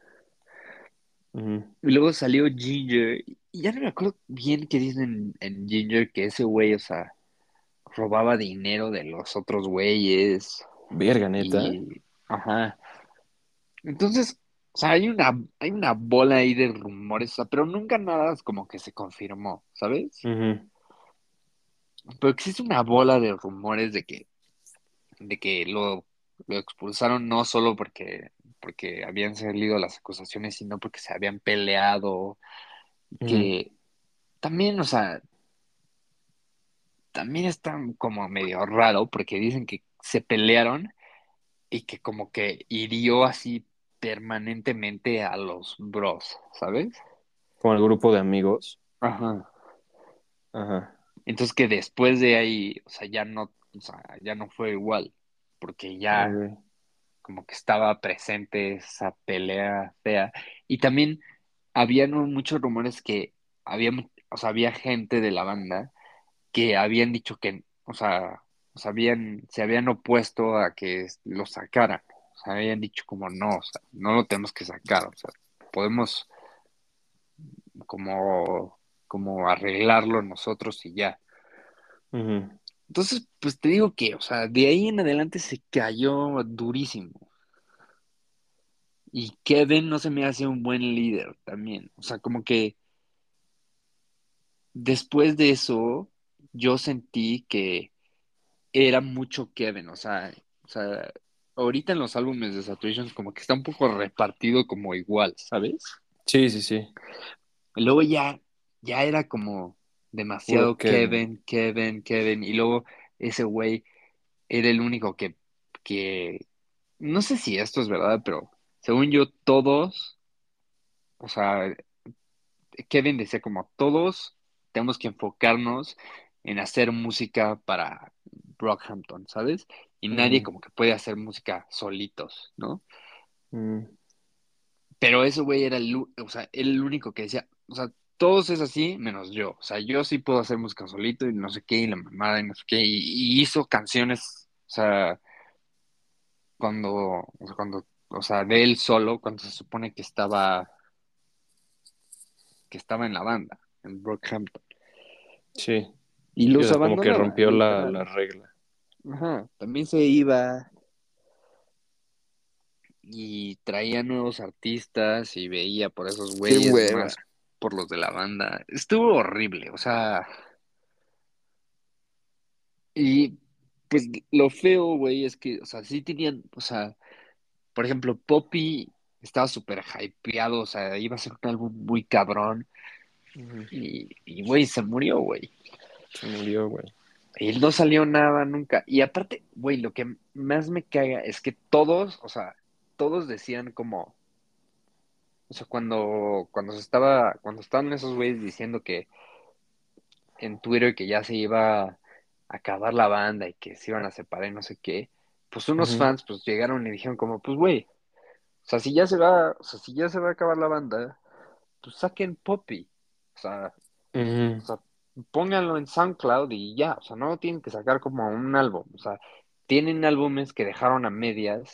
ujú, Y luego salió Ginger. Y ya no me acuerdo bien qué dicen en Ginger que ese güey, o sea, robaba dinero de los otros güeyes. verga, neta. Y... Ajá. Entonces, o sea, hay una, hay una bola ahí de rumores, o sea, pero nunca nada es como que se confirmó, ¿sabes? Ujú, Pero existe una bola de rumores de que, de que lo, lo expulsaron no solo porque, porque habían salido las acusaciones, sino porque se habían peleado, ujú. que también, o sea, también está como medio raro porque dicen que se pelearon y que como que hirió así permanentemente a los bros, ¿sabes? Con el grupo de amigos. Ajá. Ajá. Entonces que después de ahí, o sea, ya no, o sea, ya no fue igual, porque ya Ok. como que estaba presente esa pelea fea. Y también habían muchos rumores que había, mu- o sea, había gente de la banda que habían dicho que, o sea, o sea, habían, se habían opuesto a que lo sacaran. O sea, habían dicho como no, o sea, no lo tenemos que sacar, o sea, podemos como, como arreglarlo nosotros y ya. Ujú. Entonces, pues te digo que, o sea, de ahí en adelante se cayó durísimo. Y Kevin no se me hace un buen líder también. O sea, como que después de eso, yo sentí que era mucho Kevin. O sea, o sea, ahorita en los álbumes de Saturation como que está un poco repartido como igual, ¿sabes? Sí, sí, sí. Y luego ya, ya era como Puro demasiado Kevin. Kevin, Kevin, Kevin. Y luego ese güey era el único que, que, no sé si esto es verdad, pero según yo, todos, o sea, Kevin decía como todos tenemos que enfocarnos en hacer música para Brockhampton, ¿sabes? Y nadie Ujú, como que puede hacer música solitos, ¿no? ujú, Pero ese güey era el, u- o sea, el único que decía, o sea, todos es así menos yo. O sea, yo sí puedo hacer música solito y no sé qué, y la mamada y no sé qué, y, y hizo canciones, o sea, cuando, o sea, cuando, o sea, de él solo, cuando se supone que estaba, que estaba en la banda, en Brockhampton. sí. Y Sí, o los sea, como que abandonaba, rompió la, literal. la regla. Ajá. También se iba y traía nuevos artistas y veía por esos Qué güeyes hueva. más por los de la banda. Estuvo horrible, o sea, y pues lo feo, güey, es que, o sea, sí tenían, o sea, por ejemplo, Poppy estaba súper hypeado, o sea, iba a ser un álbum muy cabrón. Ujú. Y, y, güey, se murió, güey. Se murió, güey. Y no salió nada nunca. Y aparte, güey, lo que más me caga es que todos, o sea, todos decían como, o sea, cuando, cuando se estaba, cuando estaban esos güeyes diciendo que en Twitter que ya se iba a acabar la banda y que se iban a separar y no sé qué, pues unos Ujú, fans pues llegaron y dijeron como, pues güey, o sea, si ya se va, o sea, si ya se va a acabar la banda, pues saquen Poppy. O sea, ujú, O sea, pónganlo en SoundCloud y ya, o sea, no tienen que sacar como un álbum, o sea, tienen álbumes que dejaron a medias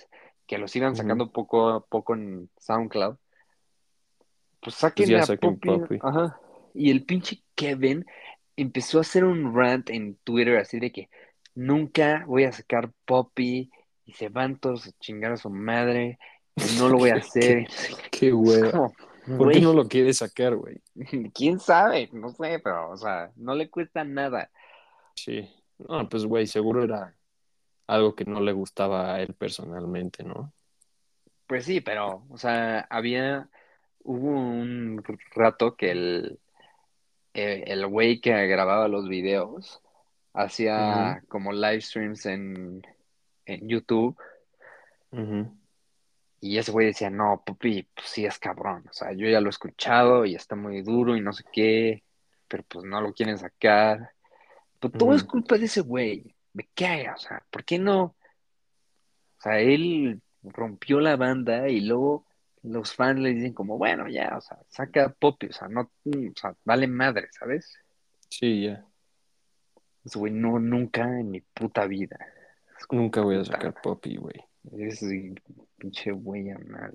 que los iban Ujú. sacando poco a poco en SoundCloud, pues Pues saquen ya a saquen Poppy, Puppy. ajá. Y el pinche Kevin empezó a hacer un rant en Twitter así de que nunca voy a sacar Poppy y se van todos a chingar a su madre y no lo voy a hacer. Qué, qué Es hueva. como, ¿Por qué güey, no lo quieres sacar, güey? quién sabe, no sé, pero, o sea, no le cuesta nada. Sí. No, pues, güey, seguro era algo que no le gustaba a él personalmente, ¿no? Pues sí, pero, o sea, había, hubo un rato que el, eh, el güey que grababa los videos Ujú, hacía como live streams en, en YouTube ujú, y ese güey decía, no, Pupi, pues sí es cabrón, o sea, yo ya lo he escuchado y está muy duro y no sé qué, pero pues no lo quieren sacar. Pero todo es ujú. culpa de ese güey, me caga, o sea, ¿por qué no? O sea, él rompió la banda y luego los fans le dicen como, bueno, ya, o sea, saca Poppy, o sea, no, mm, o sea, vale madre, ¿sabes? Sí, ya. Ese güey, no, nunca en mi puta vida. Es como, Nunca voy a puta, sacar Puppy, güey. es pinche güey mal.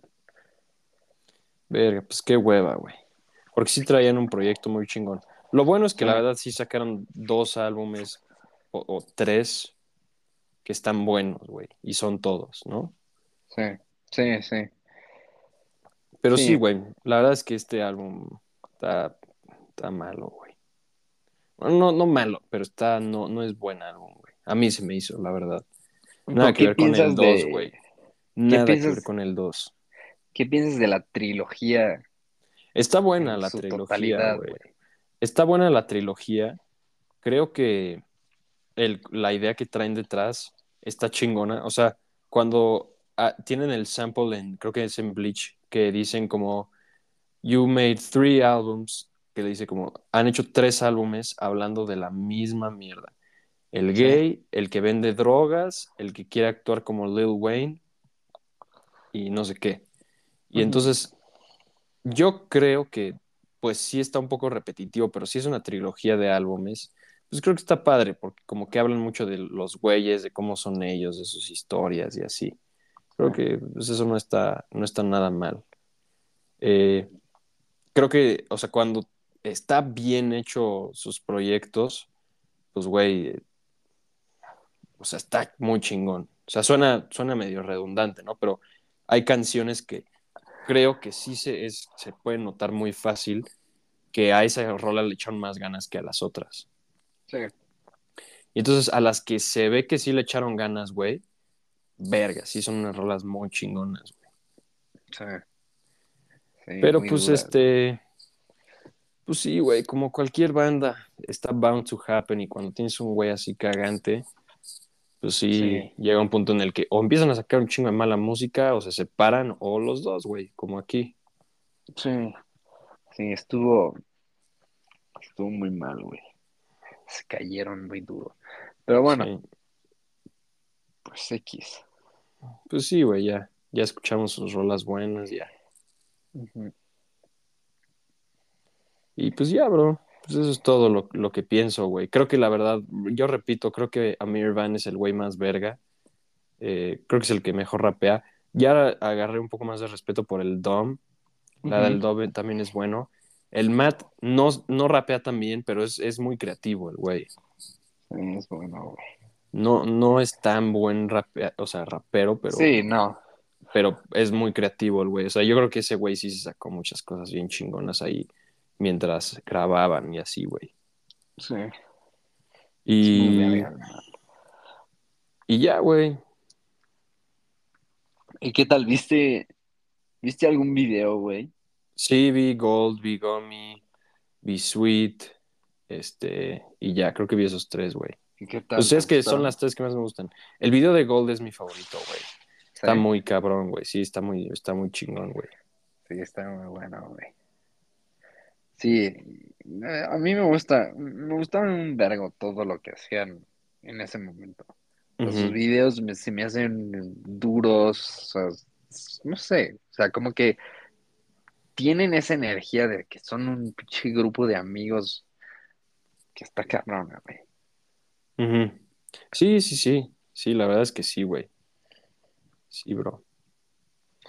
Verga, pues qué hueva, güey. Porque sí traían un proyecto muy chingón. Lo bueno es que Sí, la verdad sí sacaron dos álbumes o, o tres que están buenos, güey. Y son todos, ¿no? sí, sí, sí, Pero sí, sí. güey. La verdad es que este álbum está, está malo, güey. Bueno, no, no malo, pero está, no, no es buen álbum, güey. A mí se me hizo, la verdad. Nada ¿Pero que qué ver con el piensas dos, de, güey. qué Nada que ver piensas, con el dos. qué piensas de la trilogía Está buena en la su trilogía, totalidad, güey. güey? Está buena la trilogía. Creo que el- la idea que traen detrás está chingona. O sea, cuando ah, tienen el sample en, creo que es en Bleach, que dicen como, You made three albums, que le dice como, han hecho tres álbumes hablando de la misma mierda. El Sí. gay, el que vende drogas, el que quiere actuar como Lil Wayne y no sé qué. Y Ujú. entonces, yo creo que, pues sí está un poco repetitivo, pero sí es una trilogía de álbumes. Pues creo que está padre, porque como que hablan mucho de los güeyes, de cómo son ellos, de sus historias y así. Sí. Creo que pues, eso no está, no está nada mal. Eh, Creo que, o sea, cuando está bien hecho sus proyectos, pues güey, o sea, está muy chingón. O sea, suena, suena medio redundante, ¿no? Pero hay canciones que creo que sí se, es, se puede notar muy fácil que a esa rola le echaron más ganas que a las otras. Sí, Y entonces a las que se ve que sí le echaron ganas, güey, verga, sí son unas rolas muy chingonas, güey. sí, sí, Pero muy pues duras. este, pues sí, güey, como cualquier banda, está bound to happen y cuando tienes un güey así cagante, pues sí, Sí, llega un punto en el que o empiezan a sacar un chingo de mala música o se separan o los dos, güey, como aquí. sí, sí, estuvo, estuvo muy mal, güey. Se cayeron muy duro. Pero bueno, Sí, pues X. pues sí, güey, ya, ya escuchamos sus rolas buenas, ya. Ujú. Y pues ya, bro. Pues eso es todo lo, lo que pienso, güey. Creo que la verdad, yo repito, creo que Amir Van es el güey más verga. Eh, creo que es el que mejor rapea. Ya agarré un poco más de respeto por el Dom. La Ujú. del Dom también es bueno. El Matt no, no rapea tan bien, pero es, es muy creativo el güey. Sí, es bueno, güey. No, no es tan buen rapea, o sea, rapero, pero, Sí, no. pero es muy creativo el güey. O sea, yo creo que ese güey sí se sacó muchas cosas bien chingonas ahí mientras grababan y así, güey. Sí, es muy Y, verga, hermano. y ya, güey. ¿Y qué tal? ¿Viste, viste algún video, güey? Sí, vi Gold, vi Gummy, vi Sweet, este, y ya, creo que vi esos tres, güey. ¿Y qué Pues tal? ¿Te es que son gustaron? las tres que más me gustan. El video de Gold es mi favorito, güey. Sí, Está muy cabrón, güey. Sí, está muy, está muy chingón, güey. sí, está muy bueno, güey. Sí, eh, a mí me gusta, me gustaban un vergo todo lo que hacían en ese momento. O sea, sus Ujú, videos me- se me hacen duros, o sea, s- no sé, o sea, como que tienen esa energía de que son un pinche grupo de amigos que está cabrón, güey. ujú. Sí, sí, sí. Sí, la verdad es que sí, güey. Sí, bro.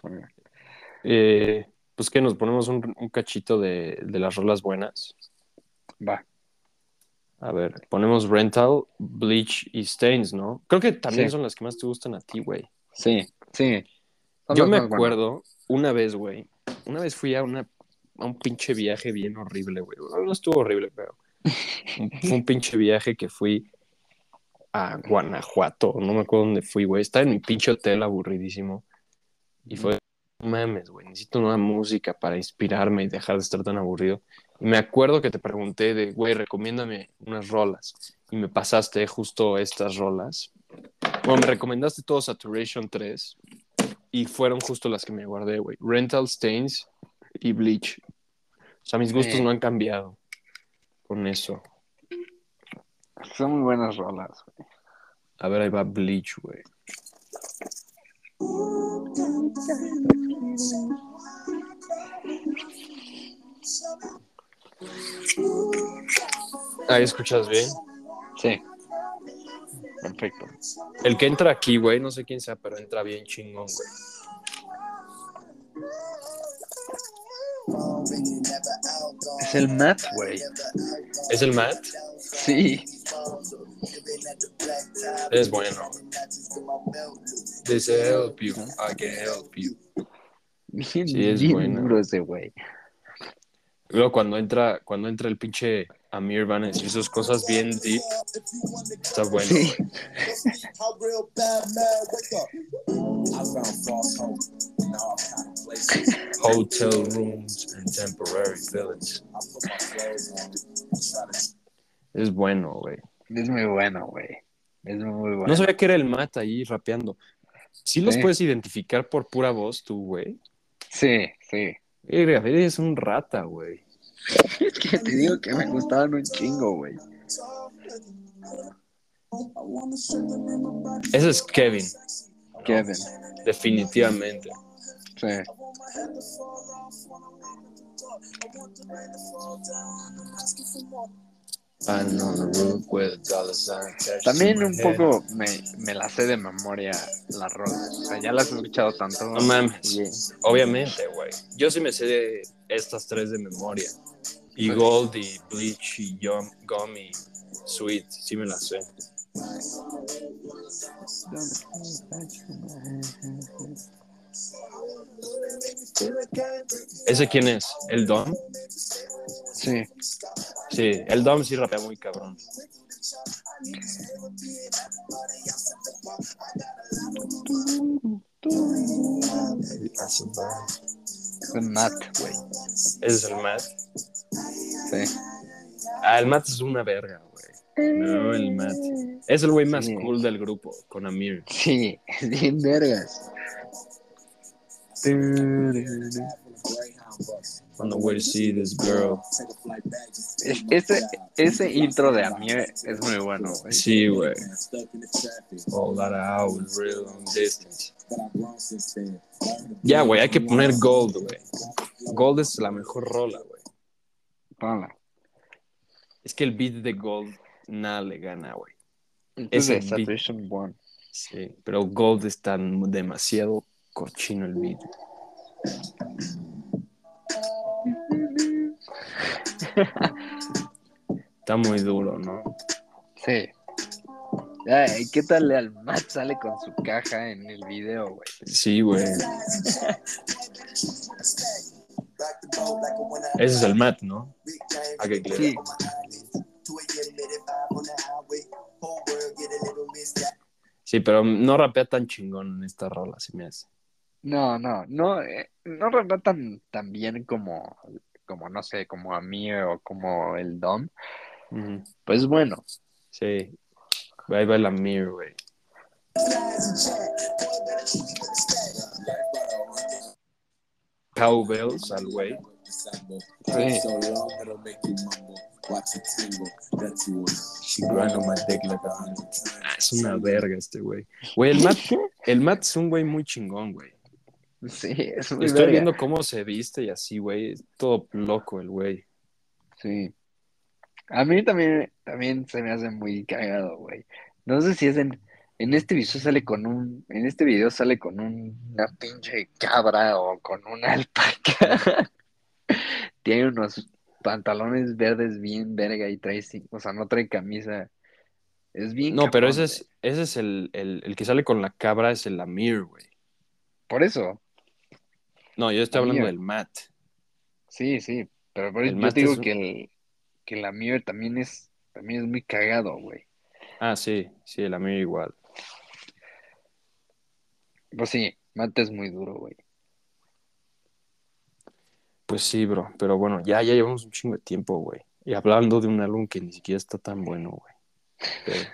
Eh, pues que nos ponemos un, un cachito de, de las rolas buenas. Va, A ver, ponemos Rental, Bleach y Stains, ¿no? Creo que también sí, son las que más te gustan a ti, güey. sí, sí. Son Yo las me más buenas. acuerdo una vez, güey. Una vez fui a, una, a un pinche viaje bien horrible, güey. No estuvo horrible, pero fue un pinche viaje que fui a Guanajuato. No me acuerdo dónde fui, güey. Estaba en mi pinche hotel aburridísimo. Y fue, no mames, güey, necesito nueva música para inspirarme y dejar de estar tan aburrido. Y me acuerdo que te pregunté de, güey, recomiéndame unas rolas. Y me pasaste justo estas rolas. Bueno, me recomendaste todo Saturation tres y fueron justo las que me guardé, güey. Rental, Stains y Bleach. O sea, mis gustos Sí, no han cambiado con eso. son muy buenas rolas, güey. A ver, ahí va Bleach, güey. Ahí escuchas bien. Sí, perfecto. El que entra aquí, güey, no sé quién sea, pero entra bien chingón, güey. Es el Matt, güey. ¿Es el Matt? Sí. Es bueno. This help you, I can help you. Sí, Bien, es bien duro bueno. ese güey. Luego cuando entra, cuando entra el pinche Amir van a decir sus cosas bien deep. Está bueno, Sí. güey. Hotel rooms and temporary feelings. Es bueno, güey. Es muy bueno, güey. Es muy No bueno. sabía que era el Matt ahí rapeando. ¿Sí los Sí, puedes identificar por pura voz tú, güey? sí, sí. Verga, eres un rata, güey. Es que te digo que me gustaban un chingo, güey. Ese es Kevin, ¿no? Kevin. Definitivamente. Sí. I know the roof where the dollar sign attached to También my un head. poco me, me la sé de memoria las rolas. O sea, ya las he escuchado tanto. No mames. Y, Obviamente, güey. Yo sí me sé de estas tres de memoria. Y pues, Gold, y Bleach, y Yum, Gummy, Sweet. Sí me las sé. ¿Ese quién es? ¿El Dom? sí. Sí, el Dom sí rapea muy cabrón. Es el Matt, güey. Ese es el Matt. Sí. Ah, el Matt es una verga, güey. No, el Matt. Es el güey más Sí. cool del grupo, con Amir. Sí, es bien vergas. On the way to see this girl. Es- ese, ese intro de Amir es muy bueno, güey. Sí, güey. All that hours, real long distance. Ya, güey, hay que poner Gold, güey. Gold es la mejor rola, güey. Ponla. Es que el beat de Gold nada le gana, güey. Entonces, Ese de beat, Saturation One. sí, pero Gold está demasiado cochino el beat. Está muy duro, ¿no? Sí. Ay, ¿qué tal al Matt sale con su caja en el video, güey? Sí, güey. Ese es el Matt, ¿no? Ah, qué claro. Sí. Sí, pero no rapea tan chingón en esta rola, si me hace. No, no, no, eh, no rapa tan, tan bien como, como, no sé, como Amir o como el Dom. Ujú. Pues bueno, Sí. Ahí va el Amir, güey. Cowbells al güey. sí. She grind on my dick like a honey. Ah, es una verga este güey. Güey, el Matt, el Matt es un güey muy chingón, güey. Sí, es muy Estoy verga. viendo cómo se viste y así, güey. Es todo loco el güey. Sí. A mí también, también se me hace muy cagado, güey. No sé si es en, En este video sale con un, en este video sale con un- una pinche cabra o con una alpaca. Tiene unos pantalones verdes bien verga y trae, cin- o sea, no trae camisa. Es bien No, pero ese cabrón, güey. es, ese es el, el, el que sale con la cabra, es el Amir, güey. Por eso, No, yo estoy hablando Amir. del Matt. Sí, sí. Pero por eso El yo te Matt es digo un... que el, que el Amir también es, también es muy cagado, güey. Ah, sí, sí, el Amir igual. Pues sí, Mate es muy duro, güey. Pues sí, bro, pero bueno, ya, ya llevamos un chingo de tiempo, güey. Y hablando de un álbum que ni siquiera está tan bueno, güey. Pero,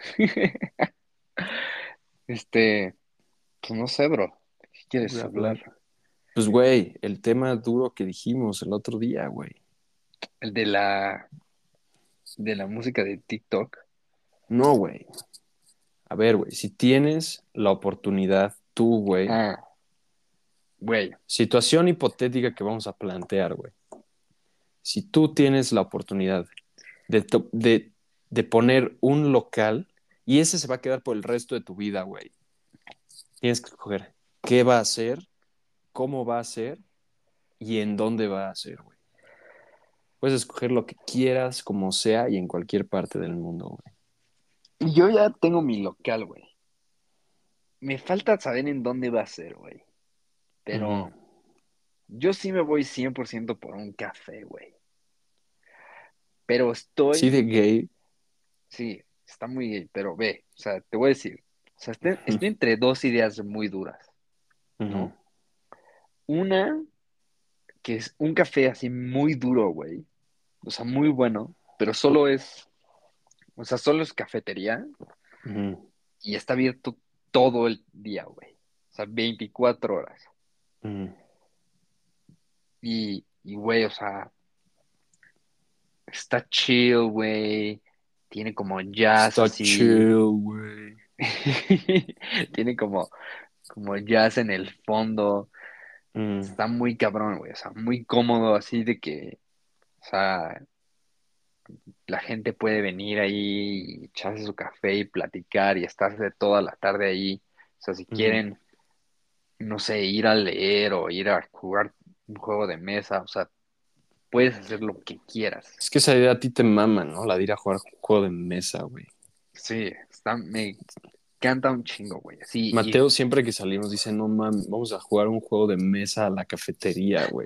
Este, pues no sé, bro. ¿De qué güey, quieres hablar? hablan... Pues, güey, el tema duro que dijimos el otro día, güey. El de la, de la música de TikTok. No, güey. A ver, güey, si tienes la oportunidad, tú, güey, Ah, güey. situación hipotética que vamos a plantear, güey. Si tú tienes la oportunidad de, to- de, de poner un local y ese se va a quedar por el resto de tu vida, güey. Tienes que escoger qué va a ser, cómo va a ser y en dónde va a ser, güey. Puedes escoger lo que quieras, como sea y en cualquier parte del mundo, güey. Y yo ya tengo mi local, güey. Me falta saber en dónde va a ser, güey. Ujú. Pero yo sí me voy cien por ciento por un café, güey. Pero Sí, estoy, de gay. sí, está muy gay, pero ve, o sea, te voy a decir, o sea, estoy, estoy entre dos ideas muy duras, Ujú, ¿no? Una, que es un café así muy duro, güey. O sea, muy bueno, pero solo es, o sea, solo es cafetería ujú, y está abierto todo el día, güey. O sea, veinticuatro horas. ujú. Y, y, güey, o sea, está chill, güey. Tiene como jazz Está así. chill, güey. Tiene como, como jazz en el fondo. Mm, Está muy cabrón, güey. O sea, muy cómodo, así de que, o sea, la gente puede venir ahí y echarse su café y platicar y estarse toda la tarde ahí. O sea, si ujú. quieren, no sé, ir a leer o ir a jugar un juego de mesa, o sea, puedes hacer lo que quieras. Es que esa idea a ti te mama, ¿no? La de ir a jugar un juego de mesa, güey. Sí, está, me encanta un chingo, güey. Así ir. Mateo siempre que salimos dice, no mames, vamos a jugar un juego de mesa a la cafetería, güey.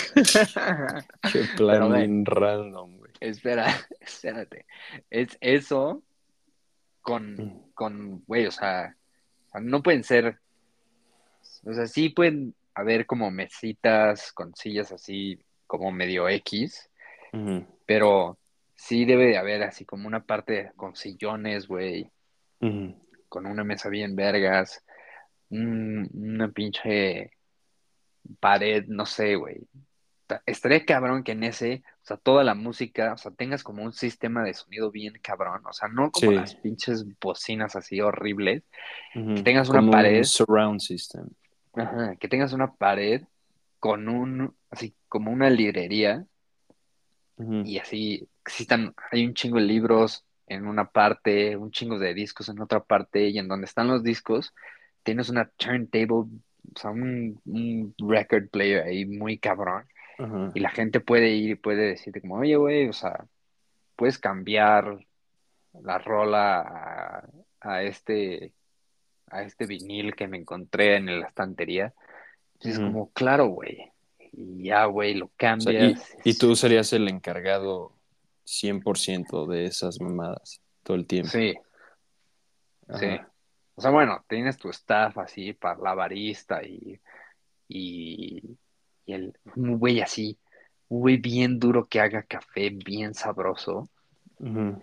Qué Pero plan ve, bien random, güey. espera, espérate. Es eso con, Mm, con, güey, o sea, o sea, no pueden ser, o sea, sí pueden haber como mesitas con sillas así como medio X, ujú, pero sí debe de haber así como una parte con sillones, güey, ujú, con una mesa bien vergas, un- una pinche pared, no sé, güey. Ta- Estaría cabrón que en ese, o sea, toda la música, o sea, tengas como un sistema de sonido bien cabrón, o sea, no como sí, las pinches bocinas así horribles, que ujú. tengas una Como un pared, surround system. ajá, que tengas una pared con un, así como una librería Ujú, y así existan, hay un chingo de libros en una parte, un chingo de discos en otra parte y en donde están los discos tienes una turntable, o sea, un, un record player ahí muy cabrón y ajá, la gente puede ir y puede decirte como, oye, güey, o sea, puedes cambiar la rola a, a este, a este vinil que me encontré en la estantería. Entonces, ujú. como, claro, güey. Y ya, güey, lo O sea, y, cambias. y tú serías el encargado cien por ciento de esas mamadas todo el tiempo. Sí, sí. Ajá. O sea, bueno, tienes tu staff así para la barista y, y, y el, un güey así, un güey bien duro que haga café bien sabroso Ujú.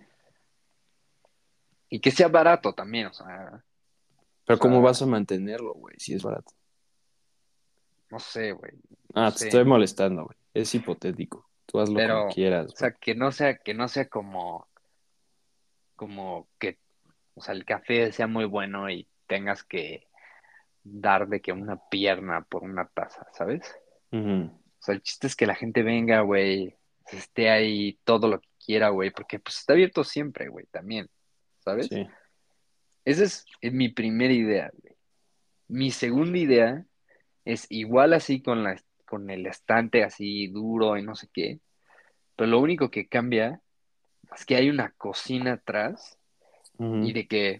y que sea barato también, o sea, o Pero ¿cómo vas sea, a mantenerlo, güey? Si es barato. no sé, güey, no Ah, te sé. estoy molestando, güey. Es hipotético. Tú hazlo como Pero, o quieras, güey. sea, que no sea, que no sea como, como que, o sea, el café sea muy bueno y tengas que dar de que una pierna por una taza, ¿sabes? Ujú. O sea, el chiste es que la gente venga, güey, se esté ahí todo lo que quiera, güey, porque pues está abierto siempre, güey, también, ¿sabes? Sí. Esa es eh, mi primera idea, güey. Mi segunda idea es igual así con la, con el estante así duro y no sé qué, pero lo único que cambia es que hay una cocina atrás y Ujú, de que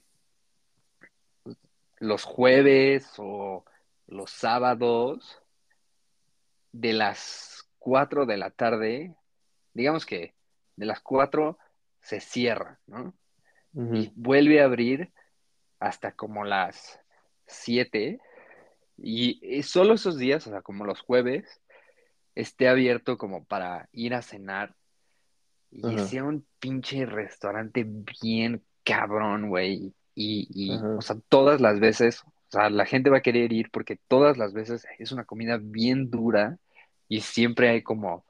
los jueves o los sábados de las cuatro de la tarde, digamos que de las cuatro se cierra, ¿no? ujú, Y vuelve a abrir hasta como las siete y eh, solo esos días, o sea, como los jueves, esté abierto como para ir a cenar y ajá, sea un pinche restaurante bien cabrón, güey. Y, y, o ajá. sea, todas las veces, o sea, la gente va a querer ir porque todas las veces es una comida bien dura y siempre hay como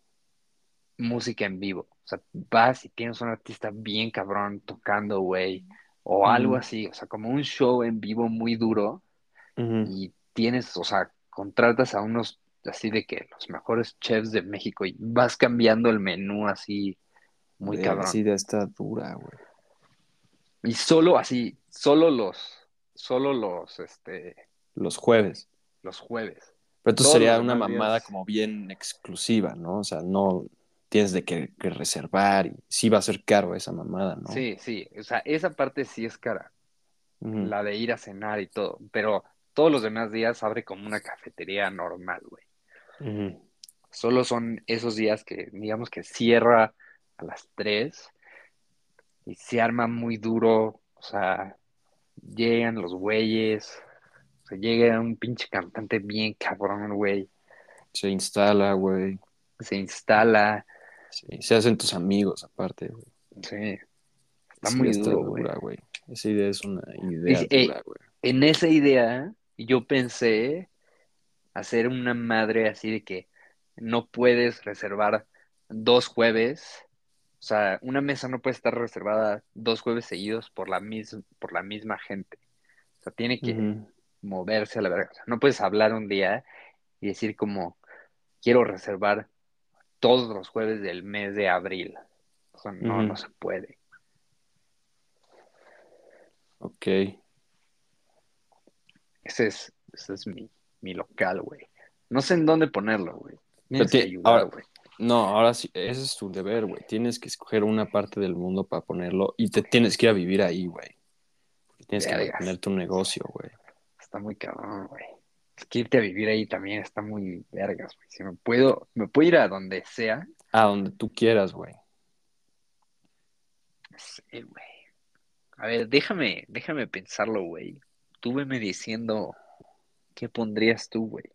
música en vivo. O sea, vas y tienes un artista bien cabrón tocando, güey, o algo Ujú, así, o sea, como un show en vivo muy duro ujú. y tienes, o sea, contratas a unos así de que los mejores chefs de México y vas cambiando el menú así muy Verga, cabrón. sí, ya está dura, güey. Y solo así, solo los, solo los, este, Los jueves. los jueves. Pero entonces Todos los sería una demás mamada días, como bien exclusiva, ¿no? O sea, no tienes de que, que reservar y sí va a ser caro esa mamada, ¿no? sí, sí, o sea, esa parte sí es cara, Ujú, la de ir a cenar y todo, pero todos los demás días abre como una cafetería normal, güey. ujú, Solo son esos días que, digamos que cierra a las tres y se arma muy duro, o sea, llegan los güeyes, o sea, llega un pinche cantante bien cabrón, güey, se instala, güey. se instala, Sí, se hacen tus amigos aparte, güey. sí, está Sí, ya muy está duro, güey. dura, güey. Esa idea es una idea Y, eh, dura, güey. en esa idea, yo pensé hacer una madre así de que no puedes reservar dos jueves, o sea, una mesa no puede estar reservada dos jueves seguidos por la mis- por la misma gente. O sea, tiene que Ujú, moverse a la verga. O sea, no puedes hablar un día y decir como, quiero reservar todos los jueves del mes de abril. O sea, no, no ujú. se puede. Ok. Ese es, ese es mi, mi local, güey. No sé en dónde ponerlo, güey. Pero Tienes que ti- ayudar, ahora, güey. no, ahora sí, ese es tu deber, güey. Tienes que escoger una parte del mundo para ponerlo y te tienes que ir a vivir ahí, güey. Tienes que mantener Vergas. tu negocio, güey. Está muy cabrón, güey. Es que irte a vivir ahí también está muy vergas, güey. Si me puedo, me puedo ir a donde sea. A donde tú quieras, güey. No sé, güey. A ver, déjame, déjame pensarlo, güey. Tú veme diciendo qué pondrías tú, güey.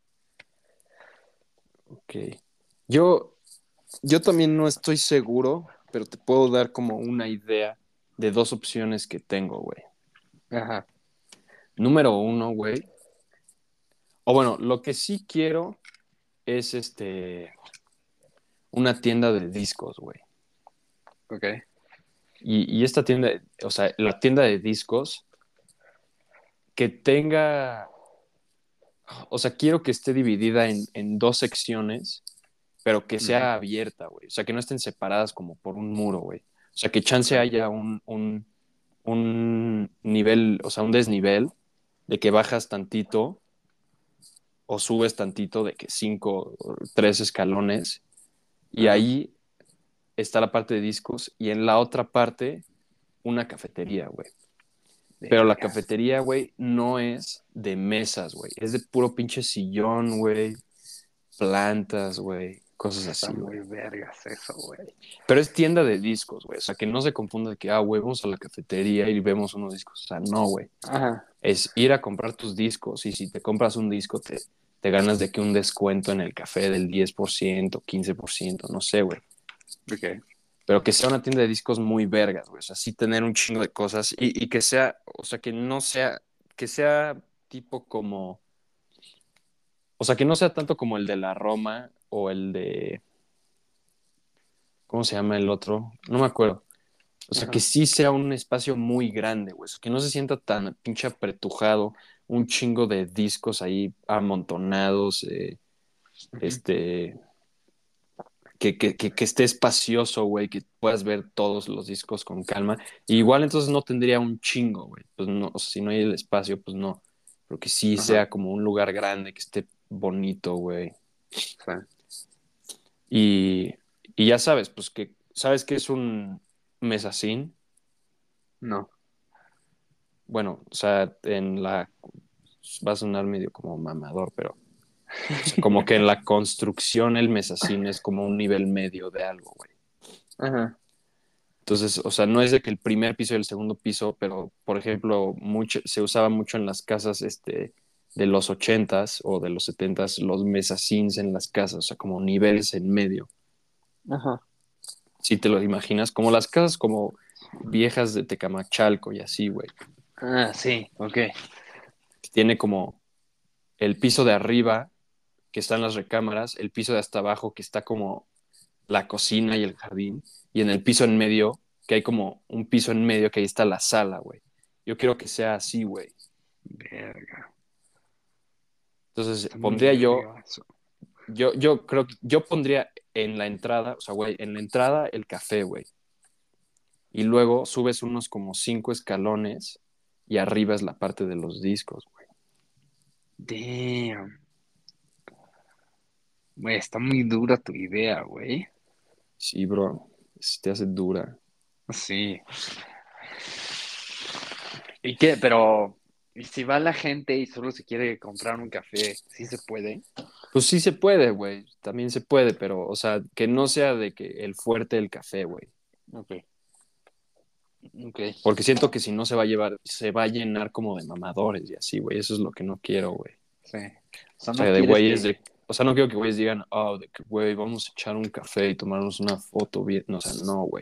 Ok. Yo, yo también no estoy seguro, pero te puedo dar como una idea de dos opciones que tengo, güey. Ajá, Número uno, güey. O bueno, lo que sí quiero es este una tienda de discos, güey. ok. Y, y esta tienda, o sea, la tienda de discos que tenga, o sea, quiero que esté dividida en, en dos secciones, pero que Ujú, sea abierta, güey. O sea, que no estén separadas como por un muro, güey. O sea, que chance ok. haya un, un, un nivel, o sea, un desnivel de que bajas tantito o subes tantito de que cinco o tres escalones y Ajá. ahí está la parte de discos y en la otra parte una cafetería, güey. Pero la Vergas. cafetería, güey, no es de mesas, güey. Es de puro pinche sillón, güey. Plantas, güey. Cosas Está así, güey. muy vergas eso, güey. Pero es tienda de discos, güey. O sea, que no se confunda de que, ah, güey, vamos a la cafetería y vemos unos discos. O sea, no, güey. Ajá. Es ir a comprar tus discos y si te compras un disco te, te ganas de que un descuento en el café del diez por ciento, quince por ciento, no sé, güey. Ok. Pero que sea una tienda de discos muy vergas, güey. O sea, sí tener un chingo de cosas y, y que sea, o sea, que no sea, que sea tipo como, o sea, que no sea tanto como el de la Roma o el de, ¿cómo se llama el otro? No me acuerdo. O sea, que Ajá. sí sea un espacio muy grande, güey. Que no se sienta tan pinche apretujado, un chingo de discos ahí amontonados, eh, Ujú. este, que, que, que, que esté espacioso, güey, que puedas ver todos los discos con calma. Y igual entonces no tendría un chingo, güey. Pues no, o sea, si no hay el espacio, pues no. Pero que sí Ajá. sea como un lugar grande, que esté bonito, güey. Sí. Y, y ya sabes, pues que, ¿sabes qué es un mesacín? No. Bueno, o sea, en la, va a sonar medio como mamador, pero, o sea, como que en la construcción el mesacín es como un nivel medio de algo, güey. Ajá. Entonces, o sea, no es de que el primer piso y el segundo piso, pero, por ejemplo, mucho, se usaba mucho en las casas, este, de los ochentas o de los setentas, los mesacines en las casas, o sea, como niveles en medio. Ajá. Si te lo imaginas, como las casas como viejas de Tecamachalco y así, güey. Ah, sí, ok. Tiene como el piso de arriba, que están las recámaras, el piso de hasta abajo, que está como la cocina y el jardín, y en el piso en medio, que hay como un piso en medio, que ahí está la sala, güey. Yo quiero que sea así, güey. Verga. Entonces Está muy pondría yo, verga eso. yo, yo creo que yo pondría en la entrada, o sea, güey, en la entrada el café, güey. Y luego subes unos como cinco escalones y arriba es la parte de los discos, güey. Damn. Güey, está muy dura tu idea, güey. Sí, bro, se te hace dura. Sí. ¿Y qué? Pero, ¿y si va la gente y solo se quiere comprar un café? ¿Sí se puede? Pues sí se puede, güey, también se puede, pero, o sea, que no sea de que el fuerte del café, güey. Ok, ok. Porque siento que si no se va a llevar, se va a llenar como de mamadores y así, güey. Eso es lo que no quiero, güey. Sí. O sea, O no sea, de quieres güeyes que... de. O sea, no quiero que güeyes digan, oh, de que, güey, vamos a echar un café y tomarnos una foto bien. No, o sea, no, güey.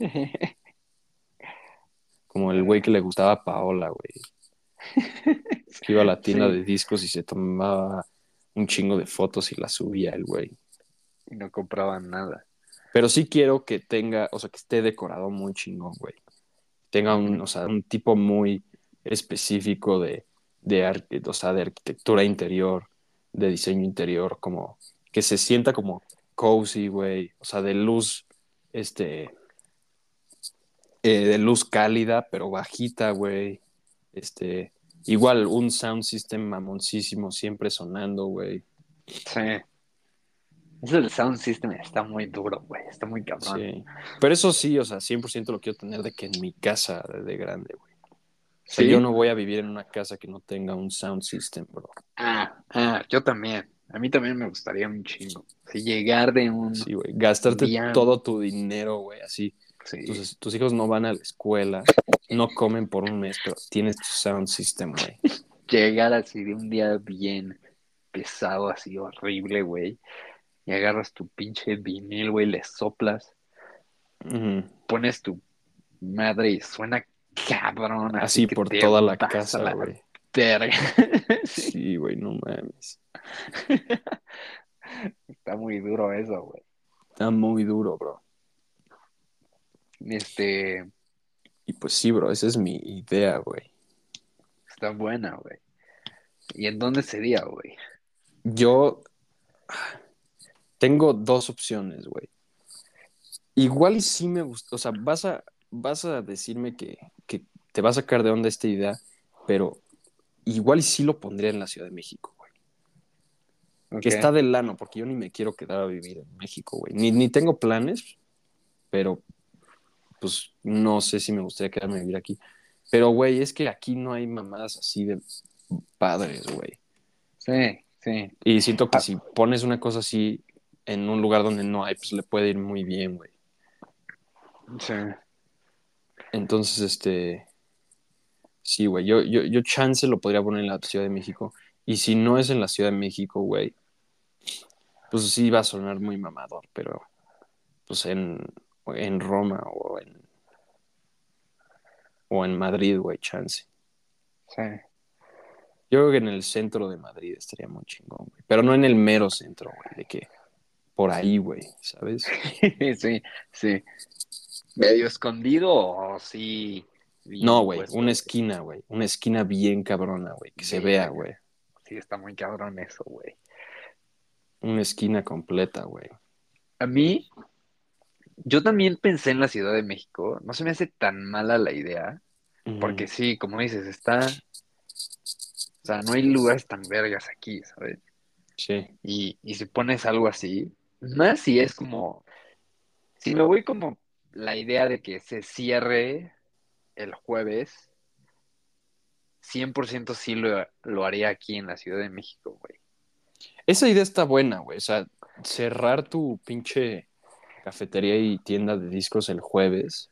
Como el güey que le gustaba a Paola, güey. Que iba a la tienda Sí. de discos y se tomaba un chingo de fotos y las subía el güey. Y no compraban nada. Pero sí quiero que tenga, o sea, que esté decorado muy chingón, güey. Tenga un, Ujú. o sea, un tipo muy específico de, de, arqu- o sea, de arquitectura interior, de diseño interior, como que se sienta como cozy, güey, o sea, de luz, este, eh, de luz cálida, pero bajita, güey, este, igual un sound system mamoncísimo, siempre sonando, güey, Sí. Eso del sound system está muy duro, güey. Está muy cabrón. sí, pero eso sí, o sea, cien por ciento lo quiero tener de que en mi casa de, de grande, güey. O sea, yo ¿Sí? no voy a vivir en una casa que no tenga un sound system, bro. Ah, ah, yo también. A mí también me gustaría un chingo. Si llegar de un Sí, güey, gastarte día, todo tu dinero, güey, así. sí, Tus, tus hijos no van a la escuela, no comen por un mes, pero tienes tu sound system, güey. llegar así de un día bien pesado, así horrible, güey, y agarras tu pinche vinil, güey, le soplas, Ujú. pones tu madre y suena cabrón, así Así que por te toda la vas a casa, la güey. verga. Sí. Sí, güey, no mames. Está muy duro eso, güey. Está muy duro, bro. Este, Y pues sí, bro, esa es mi idea, güey. está buena, güey. ¿Y en dónde sería, güey? Yo tengo dos opciones, güey. Igual y sí me gusta, o sea, vas a, vas a decirme que, que te va a sacar de onda esta idea, pero igual y sí lo pondría en la Ciudad de México, güey. Que Ok, está del lano, porque yo ni me quiero quedar a vivir en México, güey. Ni, ni tengo planes, pero pues no sé si me gustaría quedarme a vivir aquí. Pero, güey, es que aquí no hay mamadas así de padres, güey. sí, sí. Y siento que Ah, si pones una cosa así en un lugar donde no hay, pues le puede ir muy bien, güey. sí, Entonces, este, sí, güey, yo, yo, yo chance lo podría poner en la Ciudad de México. Y si no es en la Ciudad de México, güey, pues sí va a sonar muy mamador, pero pues en, en Roma o en, o en Madrid, güey, chance. sí. Yo creo que en el centro de Madrid estaría muy chingón, güey. Pero no en el mero centro, güey, de que por ahí, güey, ¿sabes? Sí, sí. ¿Medio escondido o sí No, bien güey, una puesto, güey? esquina, güey. Una esquina bien cabrona, güey, que se vea, Verga. güey. Sí, está muy cabrón eso, güey. Una esquina completa, güey. A mí, yo también pensé en la Ciudad de México. No se me hace tan mala la idea. Ujú. Porque sí, como dices, está. O sea, no hay lugares tan vergas aquí, ¿sabes? Sí. Y, y si pones algo así, más si es como. Si me voy como la idea de que se cierre el jueves, cien por ciento sí lo, lo haría aquí en la Ciudad de México, güey. Esa idea está buena, güey. O sea, cerrar tu pinche cafetería y tienda de discos el jueves.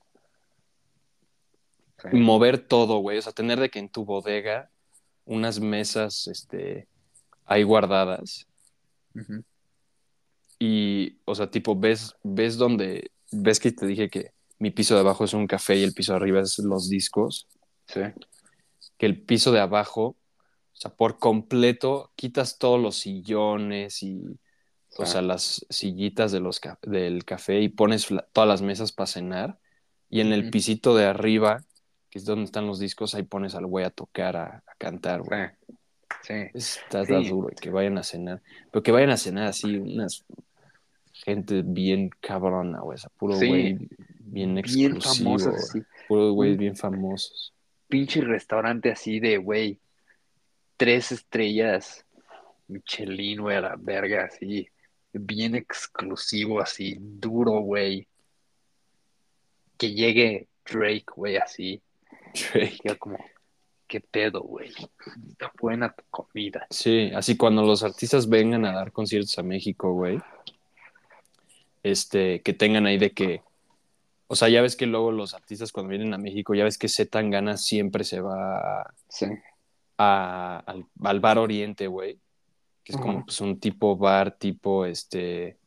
Sí. Mover todo, güey. O sea, tener de que en tu bodega unas mesas, este, ahí guardadas. Ujú. Y, o sea, tipo, ves, ves donde, ves que te dije que mi piso de abajo es un café y el piso de arriba es los discos. Sí. Que el piso de abajo, o sea, por completo, quitas todos los sillones y, Sí. o sea, las sillitas de los ca- del café y pones la- todas las mesas para cenar. Y en el Ujú. pisito de arriba, que es donde están los discos, ahí pones al güey a tocar, a, a cantar, Sí. güey. Sí. Está, está Sí. duro, y que vayan a cenar. Pero que vayan a cenar así, unas gente bien cabrona, güey. O sea, puro Sí. güey bien Bien famosas exclusivo, güey. así. Puro güey Un bien famosos. pinche restaurante así de, güey, tres estrellas, Michelin, güey, a la verga, así. Bien exclusivo, así, duro, güey. Que llegue Drake, güey, así. Queda Drake. como, ¿qué pedo, güey? Está buena tu comida. Sí, así cuando los artistas vengan a dar conciertos a México, güey, este, que tengan ahí de que, o sea, ya ves que luego los artistas cuando vienen a México, ya ves que Z Tangana siempre se va a, Sí. a- al, al Bar Oriente, güey, que es como Ajá. pues un tipo bar, tipo, este,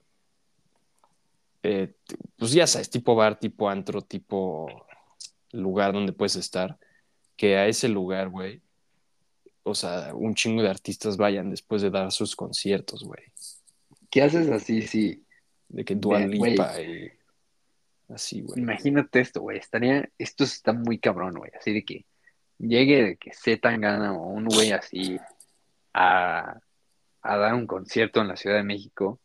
eh, pues ya sabes, tipo bar, tipo antro, tipo lugar donde puedes estar, que a ese lugar, güey, o sea, un chingo de artistas vayan después de dar sus conciertos, güey, ¿Qué haces así, sí? de que Dua De, güey, Lipa y así, güey. imagínate esto, güey. Estaría, esto está muy cabrón, güey. Así de que llegue de que Z Tangana o un güey así a, a dar un concierto en la Ciudad de México.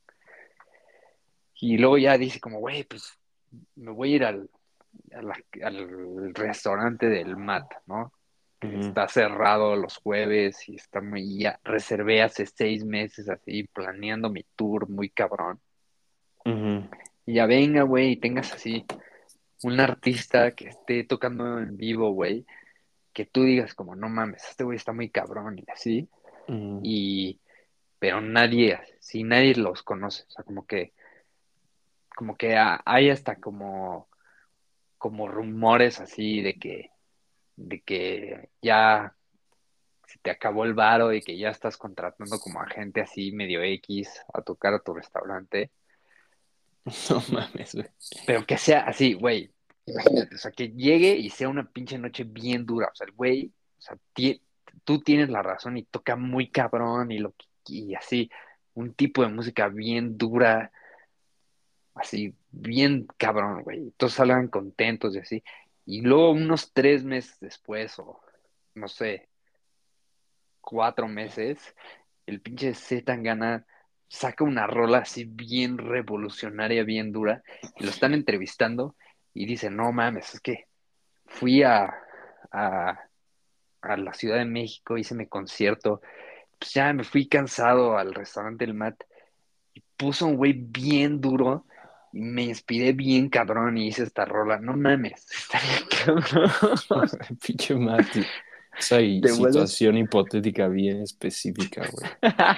Y luego ya dice como, güey, pues me voy a ir al, a la- al restaurante del Mat, ¿no? Que Ujú, está cerrado los jueves y está muy, ya reservé hace seis meses así, planeando mi tour muy cabrón. ujú. Y ya venga, güey, y tengas así un artista que esté tocando en vivo, güey, que tú digas como, no mames, este güey está muy cabrón y así, Mm, y, pero nadie, si nadie los conoce, o sea, como que, como que ha- hay hasta como, como rumores así de que, de que ya se te acabó el varo y que ya estás contratando como a gente así medio X a tocar a tu restaurante, no mames, güey. pero que sea así, güey, imagínate, o sea, que llegue y sea una pinche noche bien dura, o sea, el güey, o sea, ti- tú tienes la razón y toca muy cabrón y lo que- y así, un tipo de música bien dura, así, bien cabrón, güey, y todos salgan contentos y así, y luego unos tres meses después, o no sé, cuatro meses, el pinche Z Tangana saca una rola así bien revolucionaria, bien dura, y lo están entrevistando y dice, no mames, es que fui a, a, a la Ciudad de México, hice mi concierto, pues ya me fui cansado al restaurante del Mat, y puso un güey bien duro, y me inspiré bien cabrón y hice esta rola, no mames, estaría cabrón. Pinche Mati. Esa y- Te vuelves situación hipotética bien específica, güey.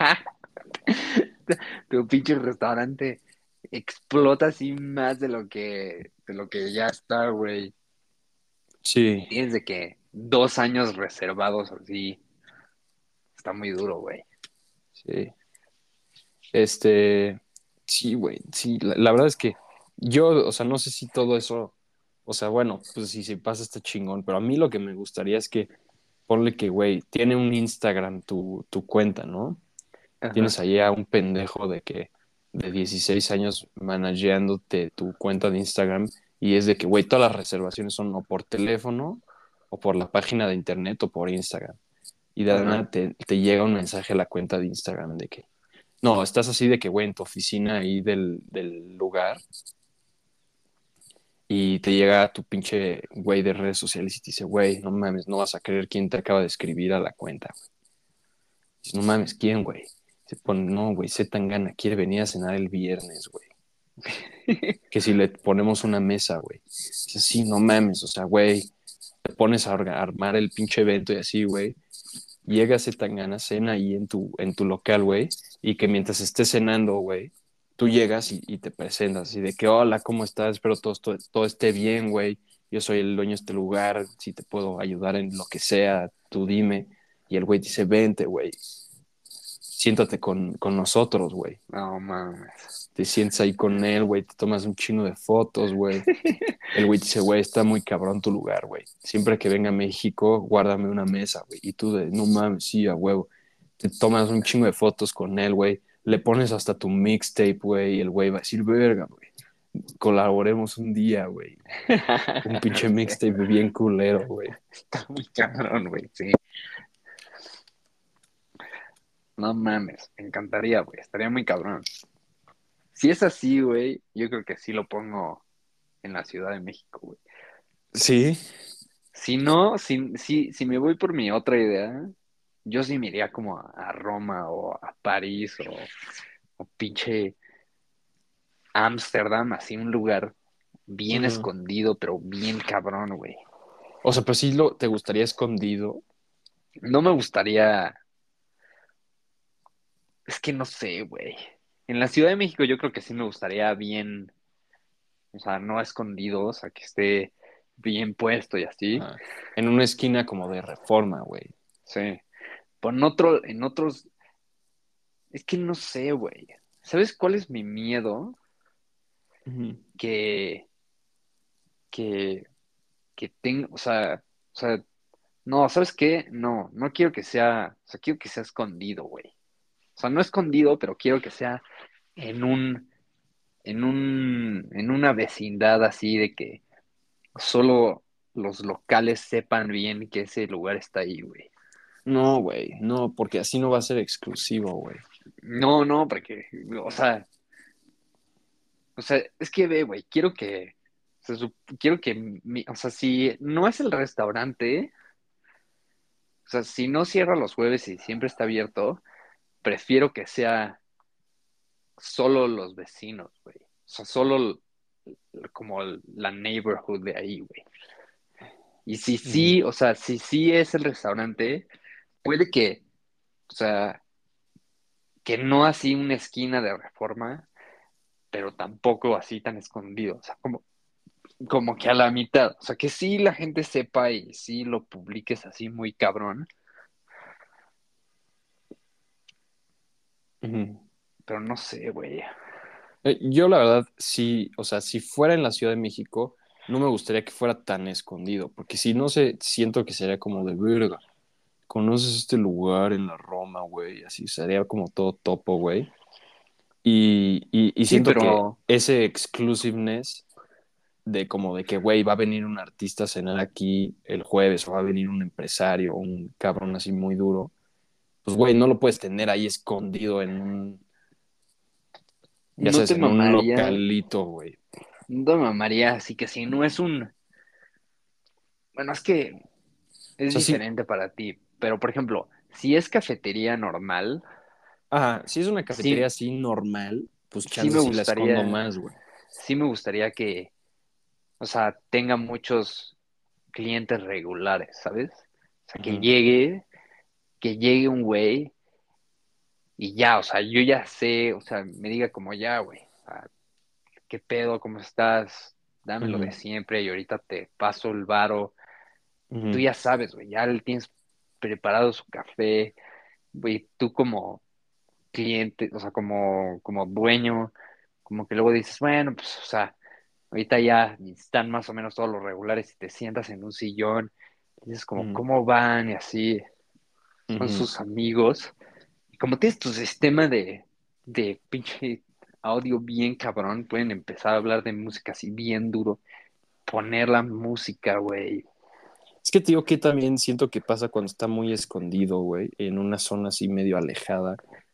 tu pinche restaurante explota así más de lo que, de lo que ya está, güey. Sí, Tienes de que dos años reservados así. Está muy duro, güey. sí. Este, sí, güey, sí, la, la verdad es que yo, o sea, no sé si todo eso, o sea, bueno, pues si se pasa este chingón, pero a mí lo que me gustaría es que, ponle que, güey, tiene un Instagram tu, tu cuenta, ¿no? Ajá, Tienes ahí a un pendejo de que, de dieciséis años manageándote tu cuenta de Instagram y es de que, güey, todas las reservaciones son o por teléfono o por la página de internet o por Instagram. Y de la ajá. nada te, te llega un mensaje a la cuenta de Instagram de que No, estás así de que, güey, en tu oficina ahí del, del lugar y te llega tu pinche güey de redes sociales y te dice, güey, no mames, no vas a creer quién te acaba de escribir a la cuenta, güey. Dices, no mames, ¿quién, güey? Se pone, no, güey, C. Tangana quiere venir a cenar el viernes, güey. Que si le ponemos una mesa, güey. Dices, sí, no mames, o sea, güey, te pones a armar el pinche evento y así, güey. Llega C. Tangana, cena ahí en tu, en tu local, güey, y que mientras estés cenando, güey, tú llegas y, y te presentas, y de que, hola, ¿cómo estás? Espero todo, todo, todo esté bien, güey. Yo soy el dueño de este lugar, si te puedo ayudar en lo que sea, tú dime. Y el güey dice, vente, güey, siéntate con, con nosotros, güey. No mames. Te sientas ahí con él, güey, te tomas un chino de fotos, güey. El güey dice, güey, está muy cabrón tu lugar, güey. Siempre que venga a México, guárdame una mesa, güey. Y tú de, no mames, sí, a huevo. Te tomas un chingo de fotos con él, güey. Le pones hasta tu mixtape, güey. Y el güey va a decir, verga, güey. Colaboremos un día, güey. Un pinche Sí, mixtape bien culero, güey. está muy cabrón, güey, sí. No mames, me encantaría, güey, estaría muy cabrón. Si es así, güey, yo creo que sí lo pongo en la Ciudad de México, güey. Sí. Si no, si, si, si me voy por mi otra idea, yo sí me iría como a, a Roma o a París o, o pinche Ámsterdam, así un lugar bien Ujú. escondido, pero bien cabrón, güey. O sea, pero sí lo, te gustaría escondido. No me gustaría, es que no sé, güey. En la Ciudad de México yo creo que sí me gustaría bien, o sea, no escondido, o sea, que esté bien puesto y así. Ajá. En una esquina como de Reforma, güey. Sí. Pero en otro, en otros, es que no sé, güey. ¿Sabes cuál es mi miedo? Ujú. Que, que, que tenga, o sea, o sea, no, ¿sabes qué? No, no quiero que sea, o sea, quiero que sea escondido, güey. O sea, no escondido, pero quiero que sea en un, en un, en una vecindad así de que solo los locales sepan bien que ese lugar está ahí, güey. No, güey, no, porque así no va a ser exclusivo, güey. No, no, porque, o sea, o sea, es que ve, güey, quiero que, o sea, su- quiero que, mi- o sea, si no es el restaurante, o sea, si no cierra los jueves y siempre está abierto, prefiero que sea solo los vecinos, güey. O sea, solo l- como el- la neighborhood de ahí, güey. Y si Ujú. sí, o sea, si sí es el restaurante, puede que, o sea, que no así una esquina de Reforma, pero tampoco así tan escondido. O sea, como, como que a la mitad. O sea, que sí la gente sepa y sí lo publiques así muy cabrón, Ujú. pero no sé, güey. Eh, Yo la verdad, sí, o sea, si fuera en la Ciudad de México, no me gustaría que fuera tan escondido, porque si no sé, siento que sería como de verga. ¿Conoces este lugar en la Roma, güey? Así sería como todo topo, güey. Y, y, y Sí, siento que pero ese exclusiveness de como de que, güey, va a venir un artista a cenar aquí el jueves o va a venir un empresario, un cabrón así muy duro, pues, güey, no lo puedes tener ahí escondido en un, ya no sabes, te en un mamaría, localito, güey. no te mamaría, así que si no es un, bueno, es que O es sea, sí, diferente para ti, pero por ejemplo, si es cafetería normal, ajá, si es una cafetería sí, así normal, pues sí chance me sí la escondo gustaría, más, güey. sí me gustaría que, o sea, tenga muchos clientes regulares, ¿sabes? O sea, que Ujú, llegue, que llegue un güey y ya, o sea, yo ya sé, o sea, me diga como ya, güey, o sea, ¿qué pedo? ¿Cómo estás? Dame lo de ujú, siempre y ahorita te paso el varo. Tú ujú, ya sabes, güey, ya le tienes preparado su café, güey, tú como cliente, o sea, como, como dueño, como que luego dices, bueno, pues, o sea, ahorita ya están más o menos todos los regulares y te sientas en un sillón, y dices como, ujú, ¿cómo van? Y así, son ujú. sus amigos. Y como tienes tu sistema de, de pinche audio bien cabrón, pueden empezar a hablar de música así bien duro, poner la música, güey. Es que, tío, que también siento que pasa cuando está muy escondido, güey, en una zona así medio alejada.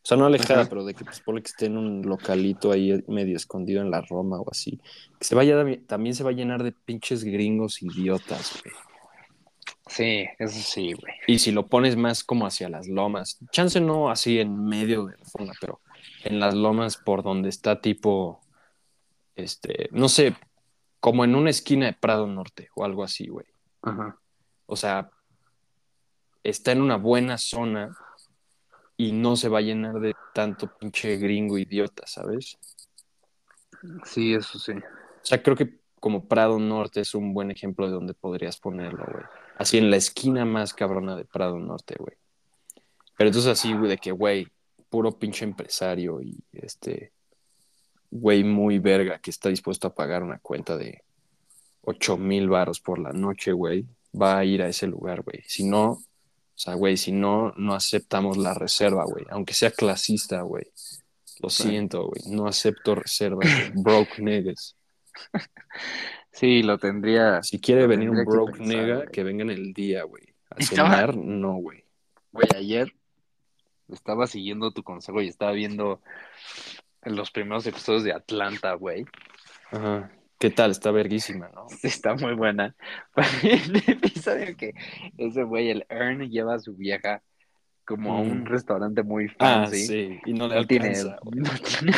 O sea, no alejada, Ajá. pero de que pues pone que esté en un localito ahí medio escondido en la Roma o así. Que se vaya, también se va a llenar de pinches gringos idiotas, güey. Sí, eso sí, güey. Y si lo pones más como hacia las lomas, chance no así en medio de Reforma, pero en las lomas por donde está tipo, este, no sé, como en una esquina de Prado Norte o algo así, güey. Ajá. O sea, está en una buena zona y no se va a llenar de tanto pinche gringo idiota, ¿sabes? Sí, eso sí. O sea, creo que como Prado Norte es un buen ejemplo de donde podrías ponerlo, güey. Así en la esquina más cabrona de Prado Norte, güey. Pero entonces así, güey, de que, güey, puro pinche empresario y este, güey muy verga que está dispuesto a pagar una cuenta de ocho mil varos por la noche, güey, va a ir a ese lugar, güey. Si no, o sea, güey, si no, no aceptamos la reserva, güey. Aunque sea clasista, güey. Lo Sí. siento, güey. No acepto reservas de broke niggas. Sí, lo tendría, Si quiere lo venir un tendría que broke pensar, nigga, güey. que venga en el día, güey. A Estaba, cenar, no, güey. güey, ayer estaba siguiendo tu consejo y estaba viendo los primeros episodios de Atlanta, güey. Ajá. ¿Qué tal? Está verguísima, ¿no? Sí, está muy buena. El episodio que ese güey, el Ern, lleva a su vieja como a un Mm. restaurante muy Ah, fancy. sí. Y no le No tiene, alcanza, güey. no tiene.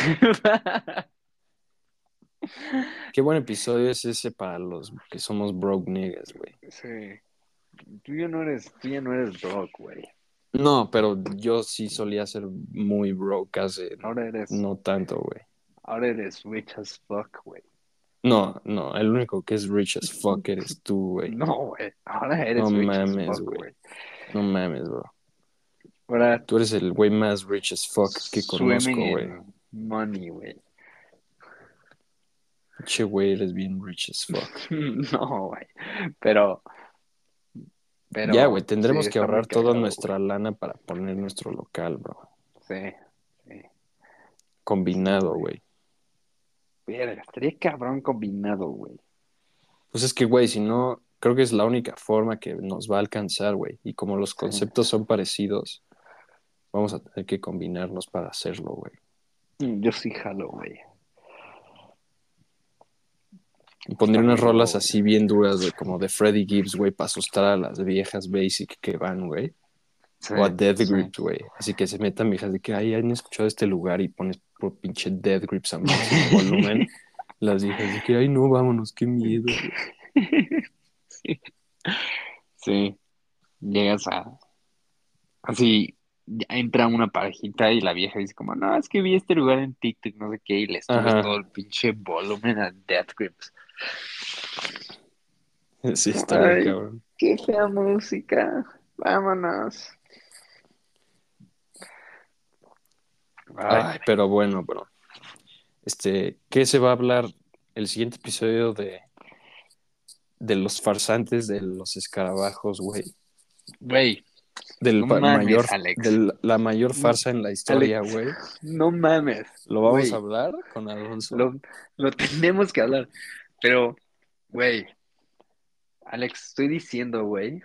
Qué buen episodio es ese para los que somos broke niggas, güey. Sí. Tú ya no eres, tú ya no eres broke, güey. No, pero yo sí solía ser muy broke hace Ahora eres, no tanto, güey. ahora eres rich as fuck, güey. No, no, el único que es rich as fuck eres tú, güey. No, güey. Ahora No eres rich as mames, fuck, güey. güey. No mames, bro. Ahora Tú eres el güey más rich as fuck que swimming conozco, güey. in money, güey. Che, güey, eres bien rich as fuck. No, güey. Pero, Ya, güey, pero, sí, tendremos que está muy ahorrar toda cagado, güey. nuestra lana para poner nuestro local, bro. Sí, sí, sí, Combinado, güey. güey. Verga, estaría cabrón combinado, güey. Pues es que, güey, si no, creo que es la única forma que nos va a alcanzar, güey. Y como los Sí. conceptos son parecidos, vamos a tener que combinarnos para hacerlo, güey. Mm, Yo sí jalo, güey. Y Está pondría unas huevo, rolas güey. así bien duras, de, como de Freddie Gibbs, güey, para asustar a las viejas basic que van, güey. Sí, O a Death sí. Grips, güey. Así que se metan viejas de que, ay, han escuchado este lugar y pones por pinche Death Grips a máximo volumen. Las viejas de que, ay, no, vámonos, qué miedo, güey. Sí. Sí. Llegas a, así, ya entra una parejita y la vieja dice como, no, es que vi este lugar en TikTok, no sé qué, y le subes todo Ajá. el pinche volumen a Death Grips. Sí, estaría Ay, cabrón. qué fea música. Vámonos. Ay, Ay, pero bueno, bro. Este, ¿qué se va a hablar el siguiente episodio de, de los farsantes de los escarabajos, güey? güey, Del no pa- mayor, mames, Alex. de la mayor No, farsa en la Alex, historia, güey. no mames, ¿Lo vamos a güey. hablar con Alonso? Lo, lo tenemos que hablar. Pero, güey, Alex, estoy diciendo, güey,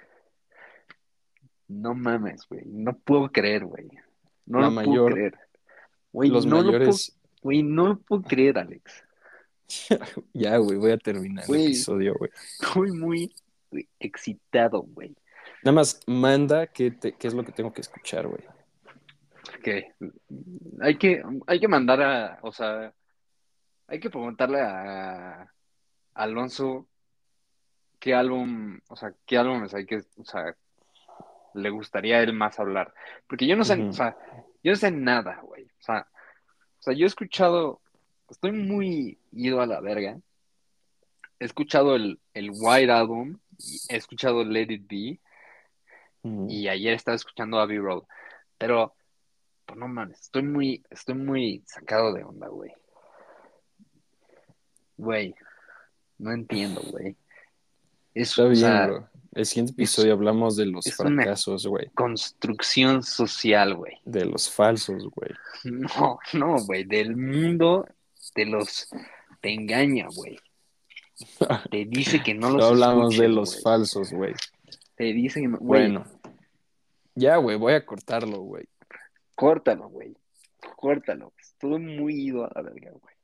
no mames, güey. No puedo creer, güey. No La lo puedo mayor, creer. Güey, los no lo puedo, mayores. güey, no lo puedo creer, Alex. Ya, güey, voy a terminar el Güey, episodio, güey. estoy muy güey, excitado, güey. Nada más manda qué, te- qué es lo que tengo que escuchar, güey. Que hay que, hay que mandar a, o sea, hay que preguntarle a Alonso qué álbum, o sea, qué álbumes hay que, o sea, le gustaría a él más hablar. Porque yo no sé, o Ujú, sea, yo no sé nada, güey. O sea, o sea, yo he escuchado, estoy muy ido a la verga. He escuchado el, el White Album, y he escuchado Let It Be, ujú. y ayer estaba escuchando Abbey Road. Pero, pues no mames, estoy muy, estoy muy sacado de onda, güey. Güey, no entiendo, güey. Es, Está o bien, sea, bro. El siguiente es, episodio hablamos de los es una fracasos, güey. construcción social, güey. De los falsos, güey. No, no, güey, del mundo de los te engaña, güey. Te dice que no No los hablamos de escuches, los güey. falsos, güey. Te dice que, no- güey, Bueno, ya, güey, voy a cortarlo, güey. córtalo, güey. Córtalo. Estuvo muy ido a la verga, güey.